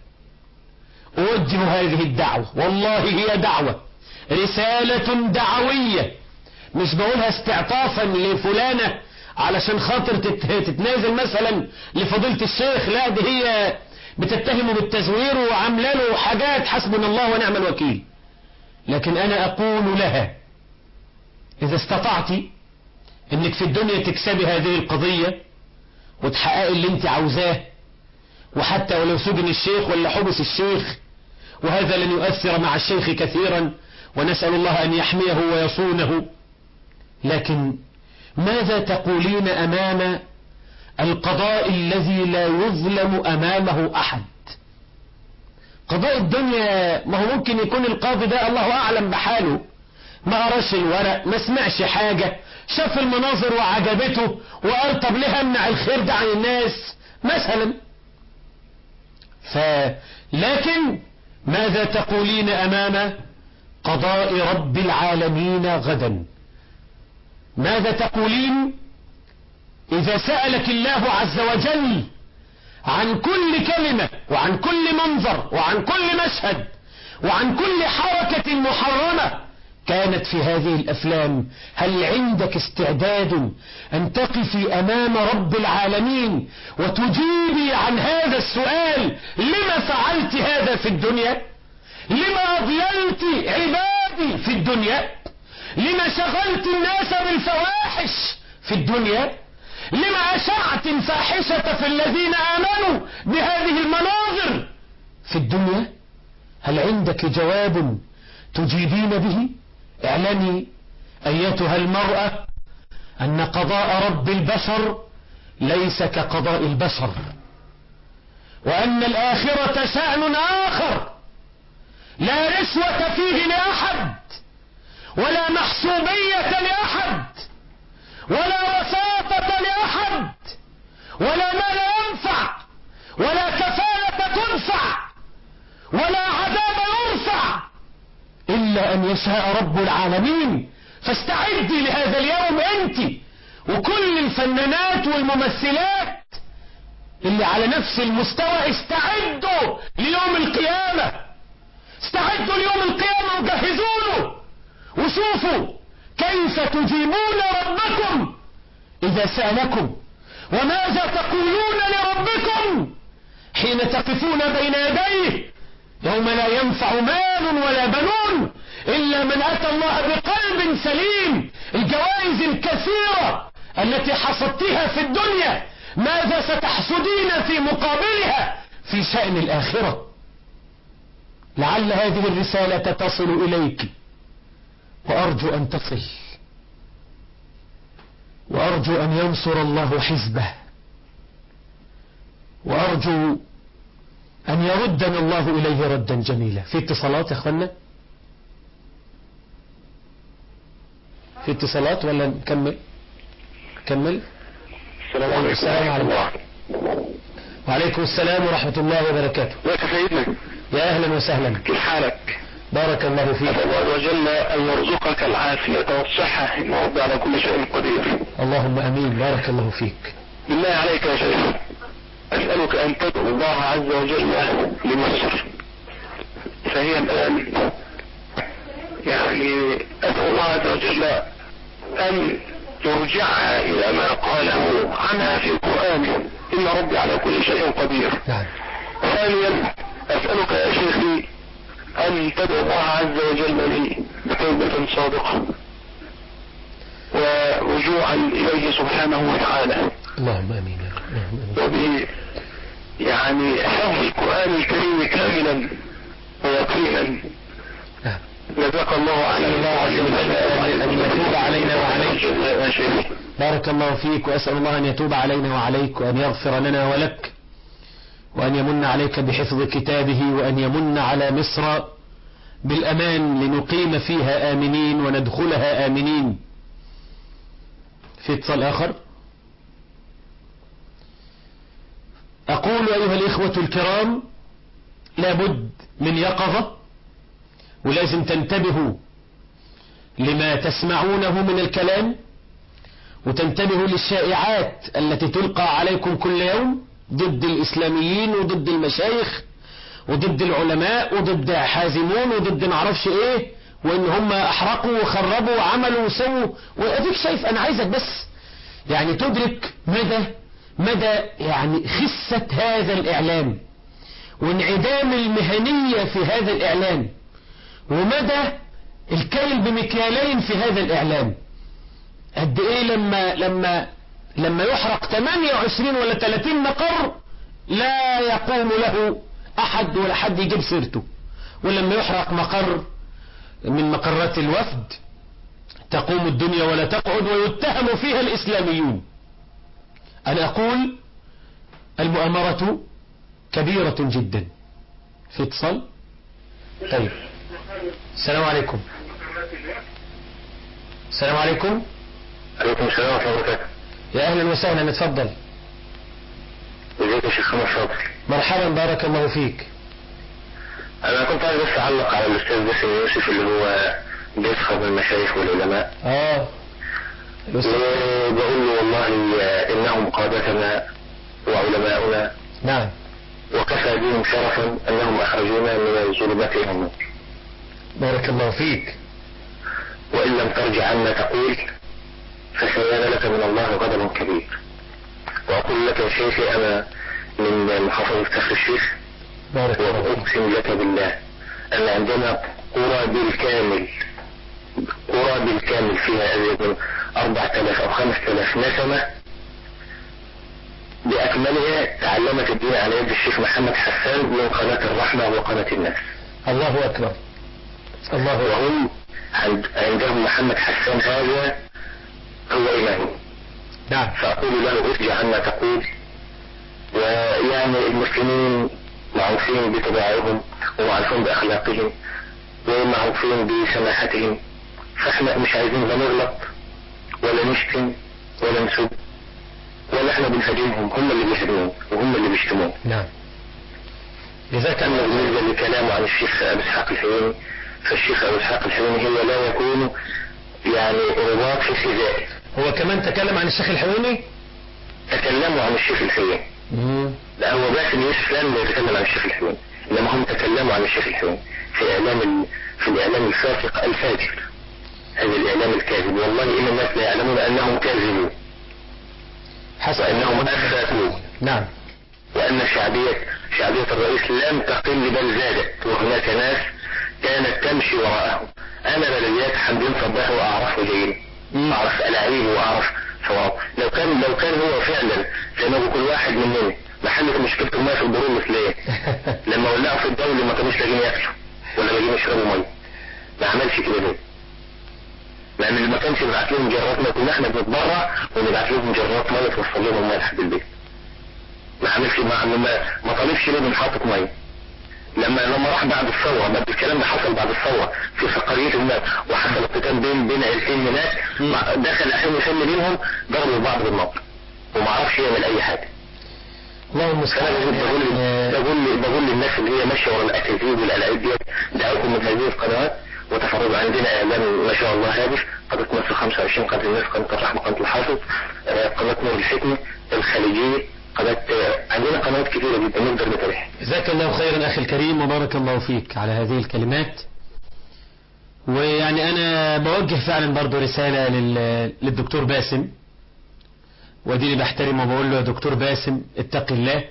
S1: أوجه هذه الدعوة، والله هي دعوة، رسالة دعوية، مش بقولها استعطافا لفلانة علشان خاطر تتنازل مثلا لفضيلة الشيخ، لا دي هي بتتهمه بالتزوير وعامله له حاجات حسبنا الله ونعم الوكيل. لكن أنا أقول لها إذا استطعت إنك في الدنيا تكسبي هذه القضية وتحققي اللي انت عاوزاه، وحتى ولو سجن الشيخ ولا حبس الشيخ، وهذا لن يؤثر مع الشيخ كثيرا ونسأل الله أن يحميه ويصونه، لكن ماذا تقولين أمام القضاء الذي لا يظلم أمامه أحد؟ قضاء الدنيا ما هو ممكن يكون القاضي ده الله أعلم بحاله، ما قراش الورق، ما سمعش حاجة، شاف المناظر وعجبته وقال طب ليه امنع الخير ده عن الناس مثلا. لكن ماذا تقولين أمام قضاء رب العالمين غدا؟ ماذا تقولين إذا سألك الله عز وجل عن كل كلمة وعن كل منظر وعن كل مشهد وعن كل حركة محرمة كانت في هذه الأفلام؟ هل عندك استعداد أن تقفي أمام رب العالمين وتجيبي عن هذا السؤال؟ لما فعلت هذا في الدنيا؟ لما أضللت عبادي في الدنيا؟ لما شغلت الناس بالفواحش في الدنيا؟ لما أشعت الفاحشة في الذين آمنوا بهذه المناظر في الدنيا؟ هل عندك جواب تجيبين به؟ اعلمي أيتها المرأة أن قضاء رب البشر ليس كقضاء البشر، وأن الآخرة شأن آخر لا رشوة فيه لأحد، ولا محسوبية لأحد، ولا وساطة لأحد، ولا مال ينفع، ولا كفالة تنفع، ولا عذاب يرفع إلا أن يشاء رب العالمين. فاستعدي لهذا اليوم أنت وكل الفنانات والممثلات اللي على نفس المستوى، استعدوا ليوم القيامة، استعدوا ليوم القيامة وجهزوا له، وشوفوا كيف تجيبون ربكم إذا سألكم، وماذا تقولون لربكم حين تقفون بين يديه يوم لا ينفع مال ولا بنون إلا من أتى الله بقلب سليم. الجوائز الكثيرة التي حصدتها في الدنيا ماذا ستحصدين في مقابلها في شأن الآخرة؟ لعل هذه الرسالة تصل إليك، وأرجو أن تصل، وأرجو أن ينصر الله حزبه، وأرجو أن يردنا الله إليه ردا جميلا. في اتصالات يا أخوانا؟ في اتصالات ولا نكمل؟ كمل.
S2: السلام عليكم.
S1: وعليكم السلام ورحمة الله وبركاته.
S2: ازيك يا سيدنا؟
S1: يا أهلا وسهلا.
S2: كيف حالك؟
S1: بارك الله فيك.
S2: أسأل الله عز وجل أن يرزقك العافية والصحة إنه رب على كل شيء قدير.
S1: اللهم أمين. بارك الله فيك.
S2: بالله عليك يا شيخ أسألك أن تدعو الله عز وجل لمصر، فهي الآن يعني أدعو الله عز وجل أن يرجعها إلى ما قاله عنها في القرآن إن ربي على كل شيء قدير. ثانيا أسألك يا شيخي أن تدعو الله عز وجل لي بتوبة صادقة ورجوعا إليه سبحانه وتعالى.
S1: اللهم آمين.
S2: وب يعني حفظ القرآن الكريم كاملا ويقينا. جزاك الله عنا
S1: الله عز وجل أن يتوب علينا وعليك. بارك الله فيك، وأسأل الله أن يتوب علينا وعليك، وأن يغفر لنا ولك، وأن يمن عليك بحفظ كتابه، وأن يمن على مصر بالأمان لنقيم فيها آمنين وندخلها آمنين. في اتصال آخر. أقول أيها الإخوة الكرام لابد من يقظة، ولازم تنتبهوا لما تسمعونه من الكلام، وتنتبهوا للشائعات التي تلقى عليكم كل يوم ضد الإسلاميين وضد المشايخ وضد العلماء وضد حازمون وضد معرفش ايه، وان هم احرقوا وخربوا وعملوا وسووا. واديك شايف، انا عايزك بس يعني تدرك مدى يعني خسة هذا الاعلام وانعدام المهنية في هذا الاعلام، ومدى الكيل بمكيالين في هذا الاعلام. قد ايه لما يحرق 28 ولا 30 مقر لا يقوم له احد ولا حد يجيب سيرته، ولما يحرق مقر من مقرات الوفد تقوم الدنيا ولا تقعد ويتهم فيها الإسلاميون. أنا أقول المؤامرة كبيرة جدا. في اتصال. طيب، السلام عليكم. السلام عليكم.
S2: عليكم السلام ورحمة الله وبركاته.
S1: يا أهلا وسهلا، اتفضل.
S2: ازيك يا شيخ خمس فاضل.
S1: مرحبا، بارك الله فيك.
S2: انا كنت عايز بس اعلق على الاستاذ باسم يوسف اللي هو بيسخر من المشايخ والعلماء. وبقول له والله انهم قادتنا وعلماؤنا.
S1: نعم.
S2: وكفى بهم شرفا انهم اخرجونا من الظلمات الى النور.
S1: بارك الله فيك.
S2: وان لم ترجع عما تقول فسيان لك من الله غضب كبير. واقول لك يا شيخي انا من محافظة كفر الشيخ، وأقسم لك بالله أن عندنا قرى بالكامل فيها أزيد من 4000 أو 5000 نسمة بأكملها تعلمت الدين على يد الشيخ محمد حسان من قناة الرحمة وقناة الناس.
S1: الله أكبر. الله أكبر.
S2: وهم عندهم محمد حسان هذا هو إمام.
S1: نعم.
S2: فأقول له ارجع عما تقول. ويعني المسلمين معروفين بطباعهم ومعروفين بأخلاقهم ومعروفين بسماحتهم، فاحنا مش عايزين لا نغلط ولا نشتم ولا نسب ولا احنا بنهاجمهم، هم اللي بيهاجمون وهم اللي بيشتمون.
S1: نعم. جزاك الله.
S2: بالنسبة لكلامه عن الشيخ أبو إسحاق الحويني، فالشيخ أبو إسحاق الحويني هو لا يكون يعني رباط في حذائه.
S1: هو كمان تكلم عن الشيخ الحويني؟
S2: تكلموا عن الشيخ الحويني. لا، هو باسم يوسف لم يتكلم عن الشيخ الحويني، انما هم تكلموا عن الشيخ الحويني في الاعلام الفاسق الفاجر، هذا الاعلام الكاذب. والله ان الناس لا يعلمون انهم كاذبون، وانهم افاكوا.
S1: نعم.
S2: وان شعبية الرئيس لم تقل بل زادت، وهناك ناس كانت تمشي وراءه. انا بلديات حمدين صباح واعرفه جيدا، اعرف الاعيب واعرف صواب. لو كان هو فعلا زي ما كل واحد مننا محلت مشكلته ما في البرول مثليه لما ولعوا في الدولة ما كانوش لاقيين ياكلوا ولا لاقيين يشربوا ميه، ما عملش كده ليه؟ لان ما كانش بيبعت لهم جرات ميه، كنا احنا بنتبرع ونبعت لهم جرات ميه توصل لهم الميه لحد البيت. ما عملش ما طالبش ليه محطة ميه. لما راح بعد الثورة، بعد الكلام ده حصل بعد الثورة في سقرية الناس، وحصل قتال بين عيلتين هناك، دخل عشان يسمي بينهم ضربوا بعض بالنار وما عرفش يعمل اي حاجة.
S1: اللهم
S2: بقول للناس اللي هي ماشيه ورا الاكاذيب والالعاب ديت، دعوكم من هذه القنوات وتفرجوا. عندنا اعلان ما شاء الله هادف، قناه مصر 25، قناه الناس، قناه الرحمه، قناه الحافظ، قناه نور الحكمه، الخليجيه، قناه، عندنا قنوات كثيره جدا نقدر نتابعها.
S1: جزاك الله خيرا اخي الكريم وبارك الله فيك على هذه الكلمات. ويعني انا بوجه فعلا برضو رسالة للدكتور باسم، وديني بحترمه وبقول له يا دكتور باسم اتق الله.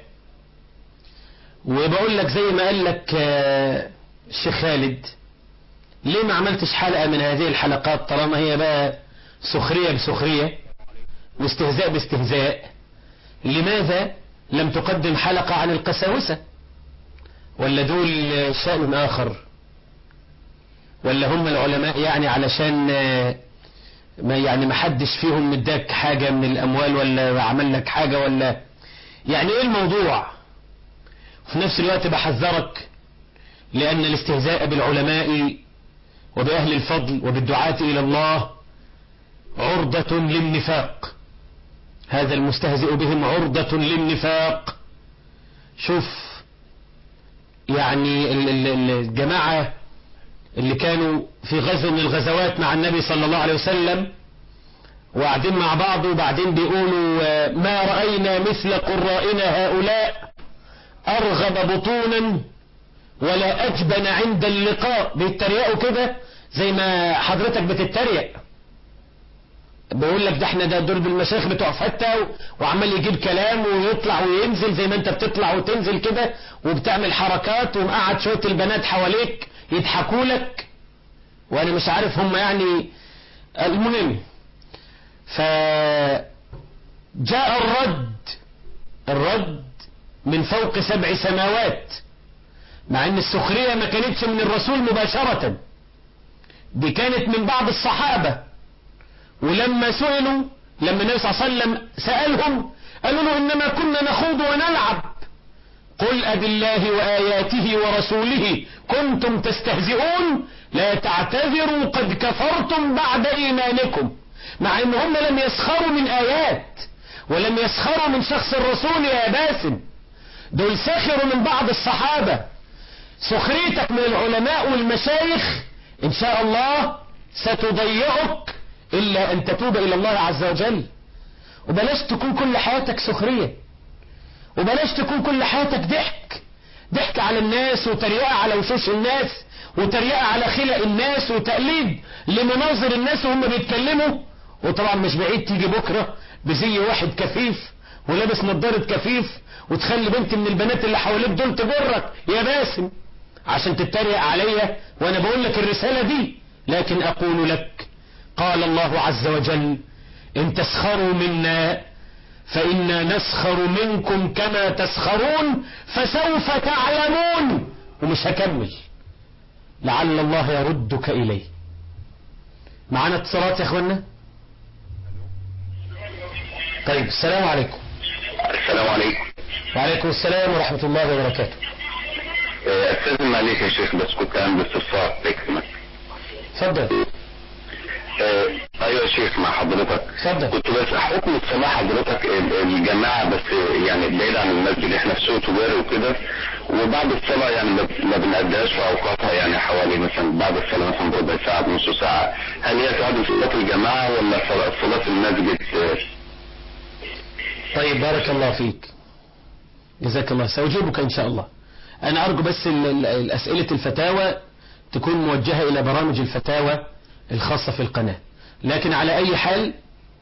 S1: وبقول لك زي ما قال لك الشيخ خالد، ليه ما عملتش حلقة من هذه الحلقات طالما هي بقى سخرية بسخرية واستهزاء باستهزاء؟ لماذا لم تقدم حلقة عن القساوسة؟ ولا دول شأن آخر؟ ولا هم العلماء يعني علشان ما حدش فيهم مداك حاجة من الأموال ولا عمل لك حاجة، ولا يعني ايه الموضوع؟ وفي نفس الوقت بحذرك، لأن الاستهزاء بالعلماء وبأهل الفضل وبالدعاة إلى الله عرضة للنفاق. هذا المستهزئ بهم عرضة للنفاق. شوف يعني الجماعة اللي كانوا في غزو من الغزوات مع النبي صلى الله عليه وسلم وقاعدين مع بعض، وبعدين بيقولوا ما رأينا مثل قرائنا هؤلاء أرغب بطونا ولا أجبن عند اللقاء. بيتريقوا كده زي ما حضرتك بتتريق. بيقول لك ده احنا دول بالمشايخ بتوع فتة، وعمال يجيب كلام ويطلع وينزل زي ما انت بتطلع وتنزل كده، وبتعمل حركات ومقعد شوية البنات حواليك يضحكوا لك، وانا مش عارف هم يعني. المهم فجاء الرد من فوق 7 سماوات، مع ان السخرية ما كانتش من الرسول مباشرة، دي كانت من بعض الصحابة. ولما سئلوا، لما النبي صلى الله عليه وسلم سألهم قالوا له إنما كنا نخوض ونلعب. قل أبالله وآياته ورسوله كنتم تستهزئون لا تعتذروا قد كفرتم بعد إيمانكم. مع إن هم لم يسخروا من آيات ولم يسخروا من شخص الرسول يا باسم، دول سخروا من بعض الصحابة. سخريتك من العلماء والمشايخ إن شاء الله ستضيعك إلا أن تتوب إلى الله عز وجل. وبلاش تكون كل حياتك سخرية، وبلاش تكون كل حياتك ضحك على الناس، وتريقة على وشوش الناس، وتريقة على خلق الناس، وتقليد لمناظر الناس وهم بيتكلموا. وطبعا مش بعيد تيجي بكرة بزي واحد كفيف ولابس نظارة كفيف وتخلي بنت من البنات اللي حواليك دول تجرك يا باسم عشان تتريق عليا. وانا بقول لك الرسالة دي، لكن اقول لك قال الله عز وجل إن تسخروا منا فإنا نسخر منكم كما تسخرون فسوف تعلمون. ومش هكمل، لعل الله يردك إليه. معنا اتصالات يا اخوانا؟ طيب السلام عليكم.
S2: السلام عليكم.
S1: وعليكم السلام ورحمة الله وبركاته.
S2: استاذن عليك يا شيخ، بس كنت عندي استفسار تكمل.
S1: اتفضل.
S2: ايوه يا شيخ مع حضرتك.
S1: اتفضل.
S2: كنت بس حكم سماح حضرتك الجماعة بس يعني بعيد عن المسجد، احنا في سوق تجاري وكده، وبعد الصلاة يعني ما بنأديهاش في اوقاتها، يعني حوالي مثلا بعد الصلاة مثلا بربع ساعة نص ساعة، هل هي تعادل صلاة الجماعة ولا صلاة المسجد؟
S1: طيب بارك الله فيك، جزاك الله. سأجيبك إن شاء الله. أنا أرجو بس الأسئلة الفتاوى تكون موجهة إلى برامج الفتاوى الخاصة في القناة، لكن على أي حال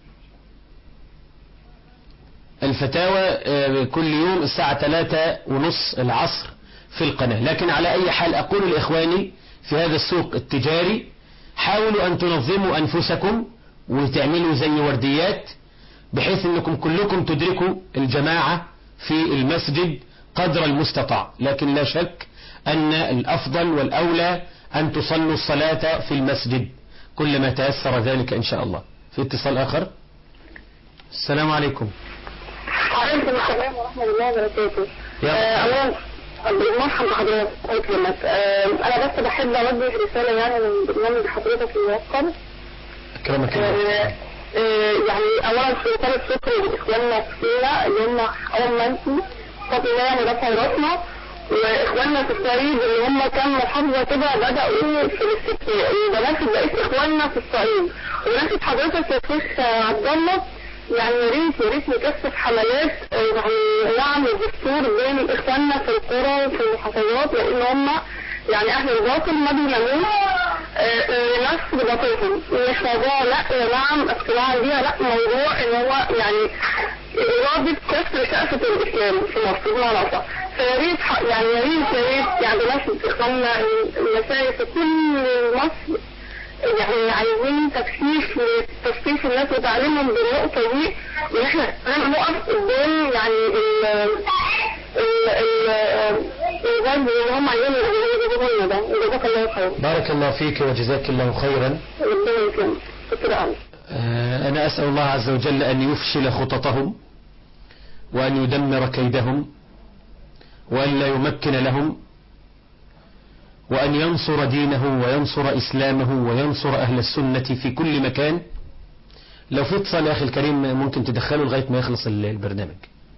S1: الفتاوى كل يوم الساعة 3:30 العصر في القناة. لكن على أي حال أقول لإخواني في هذا السوق التجاري حاولوا أن تنظموا أنفسكم وتعملوا زي ورديات، بحيث أنكم كلكم تدركوا الجماعة في المسجد قدر المستطاع. لكن لا شك أن الأفضل والأولى أن تصلوا الصلاة في المسجد كلما تيسر ذلك إن شاء الله. في اتصال آخر. السلام عليكم.
S3: وعليكم السلام ورحمة الله وبركاته. أولا مرحبا بحضرتك. أنا بس بحب أوجه رسالة يعني من برنامج حضرتك الموقر.
S1: أكرمك الله.
S3: يعني أولا في رسالة شكر لإخواننا في سينا اللي هم أول منسي بفضل الله يعني رفعوا راسنا. واخواننا في الصعيد اللي هم كانوا محافظة كده بدأوا في الاستثناء، وبناشد بقيت اخواننا في الصعيد وناشد حضرتك يا شيخ عبد الله، يعني يا ريت نكثف حملات يعني نعمل دستور بين اخواننا في القرى وفي المحافظات، لان هم يعني اهل الباطل ما بيناموش نفس باطلهم. مش موضوع لا نعم اقتناعا بيها، لا موضوع ان هو يعني إرادة كسر شقفة الإسلام في مصر بمعنى أصح. فيا ريت يعني بناشد إخواننا المساجد في كل مصر يعني عايزين تثقيف الناس وتعليمهم بالنقطة دي، إن إحنا نقف قدام يعني الذنب اللي هم عايزين يجيبوه ده. جزاك الله خير.
S1: بارك الله فيك وجزاك الله خيرا.
S3: ربنا يكرمك. شكرا.
S1: أنا أسأل الله عز وجل أن يفشل خططهم وأن يدمر كيدهم وأن لا يمكن لهم، وأن ينصر دينه وينصر إسلامه وينصر أهل السنة في كل مكان. لو في اتصال يا أخي الكريم ممكن تدخله لغاية ما يخلص البرنامج.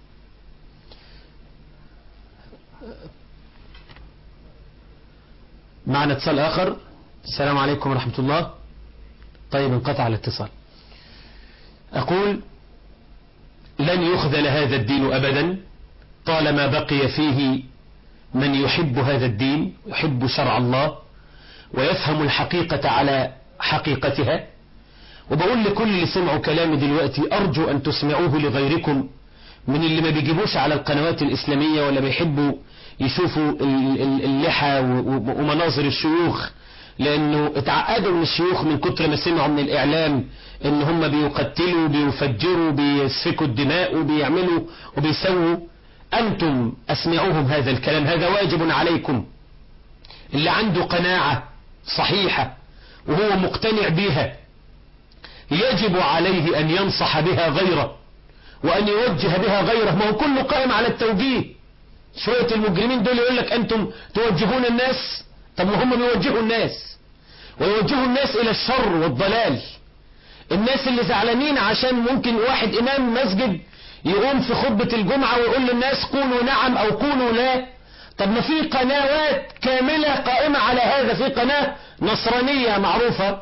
S1: معنا اتصال آخر. السلام عليكم ورحمة الله. طيب انقطع الاتصال. أقول لن يخذل هذا الدين أبدا طالما بقي فيه من يحب هذا الدين، يحب شرع الله ويفهم الحقيقة على حقيقتها. وبقول لكل اللي سمعوا كلامي دلوقتي أرجو أن تسمعوه لغيركم من اللي ما بيجيبوش على القنوات الإسلامية ولا بيحبوا يشوفوا اللحى ومناظر الشيوخ، لأنه اتعقدوا من الشيوخ من كتر ما سمعوا من الإعلام إن هم بيقتلوا بيفجروا بيسفكوا الدماء وبيعملوا وبيسووا. أنتم أسمعوهم هذا الكلام، هذا واجب عليكم. اللي عنده قناعة صحيحة وهو مقتنع بها يجب عليه أن ينصح بها غيره وأن يوجه بها غيره. ما هو كله قائم على التوجيه. شوية المجرمين دول يقول لك أنتم توجهون الناس. طب ما هم بيوجهوا الناس ويوجهوا الناس إلى الشر والضلال. الناس اللي زعلانين عشان ممكن واحد إمام مسجد يقوم في خطبة الجمعة ويقول للناس قولوا نعم أو قولوا لا. طب ما في قنوات كاملة قائمة على هذا. في قناة نصرانية معروفة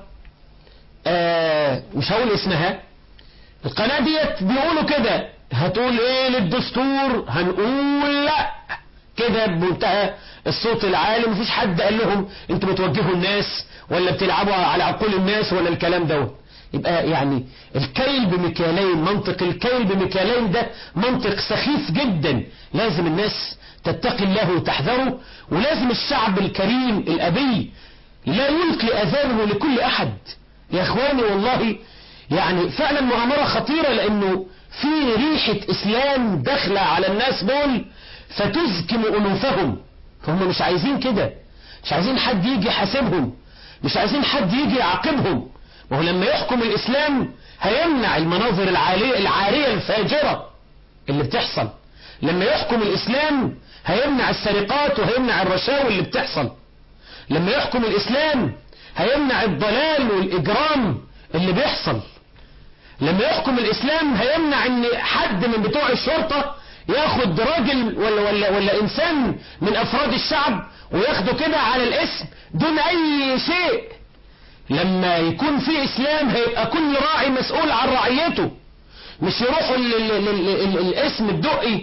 S1: مش هقول اسمها. القناة ديت بيقولوا كده، هتقول ايه للدستور؟ هنقول لا كده بمنتهى الصوت العالي. مفيش حد قال لهم انتوا بتوجهوا الناس ولا بتلعبوا على عقول الناس ولا الكلام دوت. يبقى يعني الكيل بمكيالين، منطق الكيل بمكيالين ده منطق سخيف جدا. لازم الناس تتقي الله وتحذره، ولازم الشعب الكريم الأبي لا يلقي أذانه لكل أحد. يا إخواني والله يعني فعلا مؤامرة خطيرة، لأنه في ريحة إسلام داخلة على الناس دول فتزكم أنوفهم. فهم مش عايزين كده، مش عايزين حد يجي يحاسبهم، مش عايزين حد يجي يعاقبهم. وهو لما يحكم الإسلام هيمنع المناظر العارية الفاجرة اللي بتحصل. لما يحكم الإسلام هيمنع السرقات وهيمنع الرشاوي اللي بتحصل. لما يحكم الإسلام هيمنع الضلال والإجرام اللي بيحصل. لما يحكم الإسلام هيمنع ان حد من بتوع الشرطة ياخد راجل ولا إنسان من أفراد الشعب وياخده كده على الاسم دون أي شيء. لما يكون في إسلام هيبقى كل راعي مسؤول عن رعيته، مش يروحوا الاسم الدقي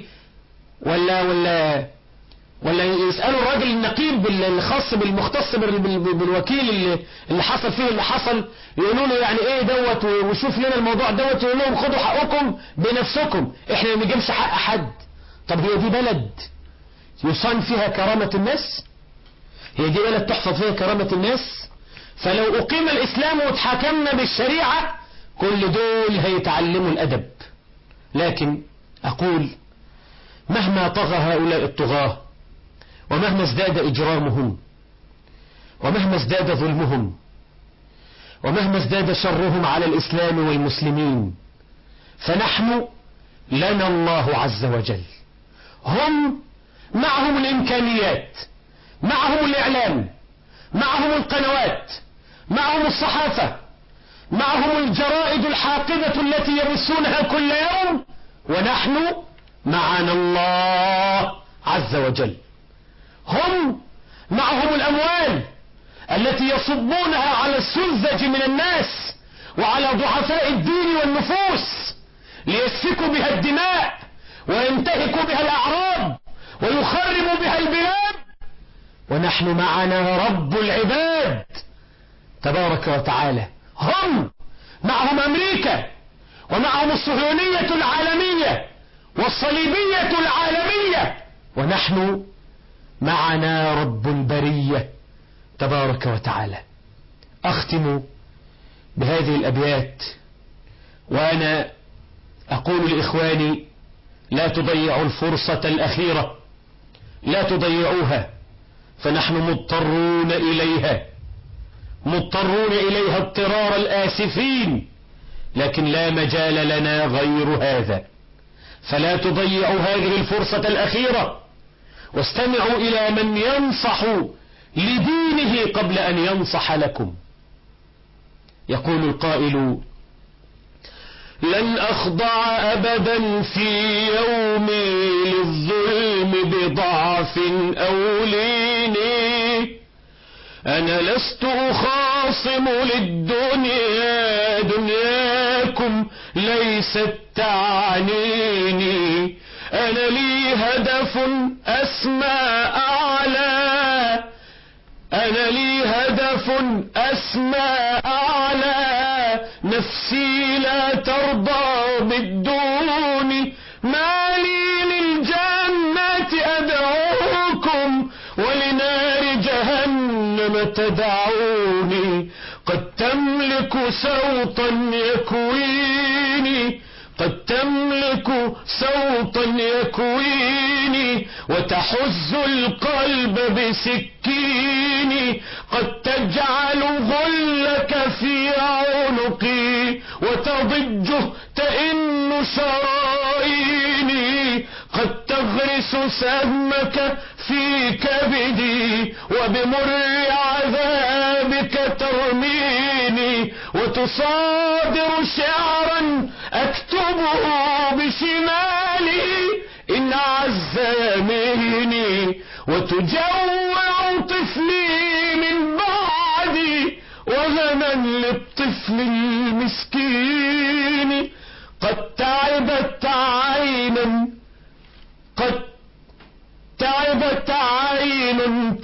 S1: ولا يسألوا الراجل النقيب الخاص بالمختص بالوكيل اللي حصل فيه اللي حصل، يقولوا له يعني ايه دوت وشوف لنا الموضوع دوت، يقول لهم خدوا حقكم بنفسكم، احنا ما بنجيبش حق حد. طب هي دي بلد يصان فيها كرامة الناس؟ هي دي بلد تحفظ فيها كرامة الناس؟ فلو أقيم الإسلام وتحاكمنا بالشريعة كل دول هيتعلموا الأدب. لكن أقول مهما طغى هؤلاء الطغاة ومهما ازداد إجرامهم ومهما ازداد ظلمهم ومهما ازداد شرهم على الإسلام والمسلمين، فنحن لنا الله عز وجل. هم معهم الإمكانيات، معهم الإعلام، معهم القنوات، معهم الصحافة، معهم الجرائد الحاقدة التي يبثونها كل يوم، ونحن معنا الله عز وجل. هم معهم الأموال التي يصبونها على السذج من الناس وعلى ضعفاء الدين والنفوس ليسفكوا بها الدماء وينتهكوا بها الأعراض ويخربوا بها البلاد، ونحن معنا رب العباد تبارك وتعالى. هم معهم أمريكا ومعهم الصهيونية العالمية والصليبية العالمية، ونحن معنا رب البرية تبارك وتعالى. أختم بهذه الأبيات وأنا أقول لإخواني: لا تضيعوا الفرصة الأخيرة، لا تضيعوها، فنحن مضطرون إليها اضطرار الآسفين، لكن لا مجال لنا غير هذا. فلا تضيعوا هذه الفرصة الأخيرة، واستمعوا إلى من ينصح لدينه قبل أن ينصح لكم. يقول القائل: لن أخضع أبدا في يومي للظلم بضعف أو ليني، أنا لست أخاصم للدنيا دنياكم ليست تعنيني، أنا لي هدف أسمى أعلى، أنا لي هدف أسمى أعلى، نفسي لا ترضى بالدون، ما لي للجنة أدعوكم ولنار جهنم تدعوني، قد تملك صوتا يكويني، قد تملك صوتا يكويني، وتحز القلب بسكيني، قد تجعل غلك في عنقي وتضجه تئن شراييني، قد تغرس سهمك في كبدي وبمر عذابك ترميني، وتصادر شعرا أكتبه بشمالي إن عز يميني، وتجوع طفلي من بعدي وهنا للطفل المسكين، قد تعبت عينا، قد تعبت عين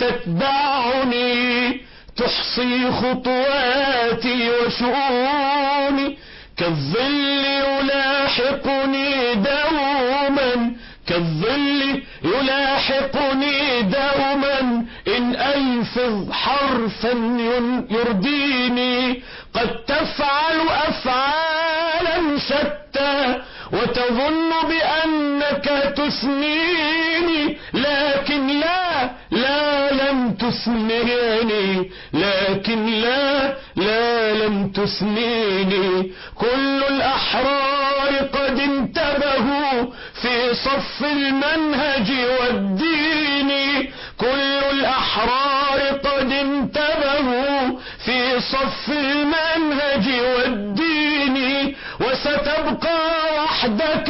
S1: تتبعني تحصي خطواتي وشؤوني، كالظل يلاحقني دوما، كالظل يلاحقني دوما إن ألفظ حرفا يرديني، قد تفعل أفعالا شتى وتظن بأنك تثنيني، لكن لا لم تثنيني، لكن لا لم تثنيني، كل الأحرار قد انتبهوا في صف المنهج والدين، كل الأحرار قد انتبهوا في صف المنهج والدين، وستبقى وحدك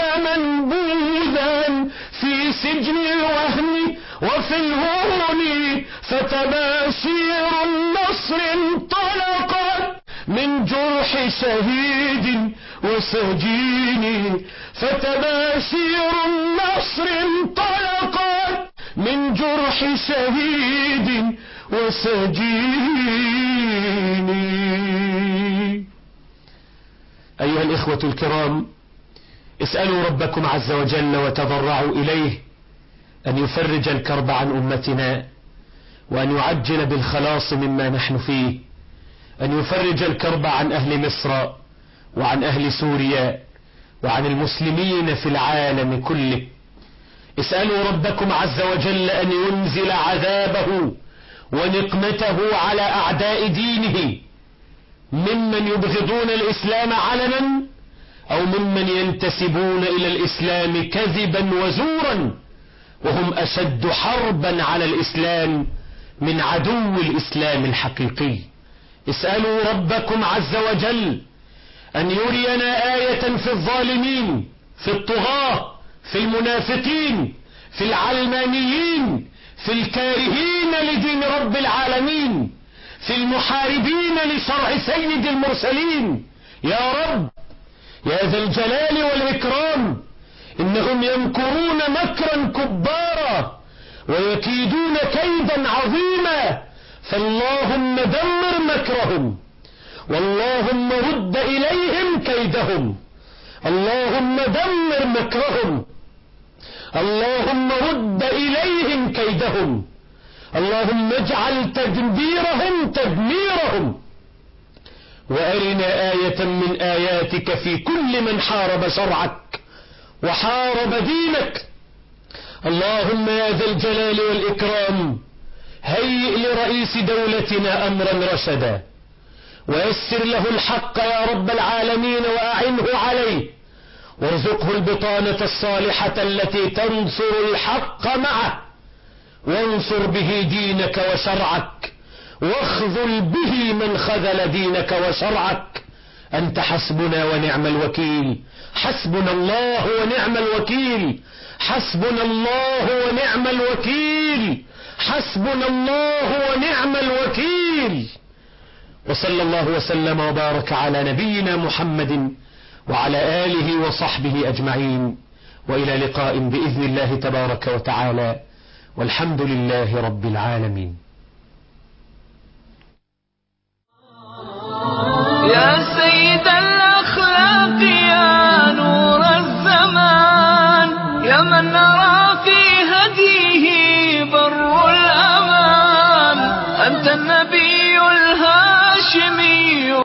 S1: منبوذا في سجن الوهم وفي الهون، فتباشير النصر انطلقت من جرح شهيد وسجين، فتباشير النصر انطلقت من جرح شهيد وسجين. أيها الإخوة الكرام، اسألوا ربكم عز وجل وتضرعوا إليه أن يفرج الكرب عن أمتنا وأن يعجل بالخلاص مما نحن فيه، أن يفرج الكرب عن أهل مصر وعن أهل سوريا وعن المسلمين في العالم كله. اسألوا ربكم عز وجل أن ينزل عذابه ونقمته على أعداء دينه ممن يبغضون الإسلام علنا أو ممن ينتسبون إلى الإسلام كذبا وزورا، وهم أشد حربا على الإسلام من عدو الإسلام الحقيقي. اسألوا ربكم عز وجل أن يرينا آية في الظالمين، في الطغاة، في المنافقين، في العلمانيين، في الكارهين لدين رب العالمين، في المحاربين لشرع سيد المرسلين. يا رب يا ذا الجلال والإكرام، إنهم يمكرون مكرا كبارا ويكيدون كيدا عظيما، فاللهم دمر مكرهم، واللهم رد إليهم كيدهم. اللهم دمر مكرهم، اللهم رد إليهم كيدهم، اللهم اجعل تدبيرهم تدميرهم، وأرنا آية من آياتك في كل من حارب شرعك وحارب دينك. اللهم يا ذا الجلال والإكرام هيئ لرئيس دولتنا أمرا رشدا، ويسر له الحق يا رب العالمين، وأعنه عليه، وارزقه البطانة الصالحة التي تنصر الحق معه، وانصر به دينك وشرعك، واخذل به من خذل دينك وشرعك. أنت حسبنا ونعم الوكيل، حسبنا الله ونعم الوكيل، حسبنا الله ونعم الوكيل، حسبنا الله ونعم الوكيل. وصلى الله وسلم وبارك على نبينا محمد وعلى آله وصحبه أجمعين، وإلى لقاء بإذن الله تبارك وتعالى، والحمد لله رب العالمين.
S4: يا سيد الأخلاق يا نور الزمان، يا من نرى في هديه بر الأمان، أنت النبي الهاشمي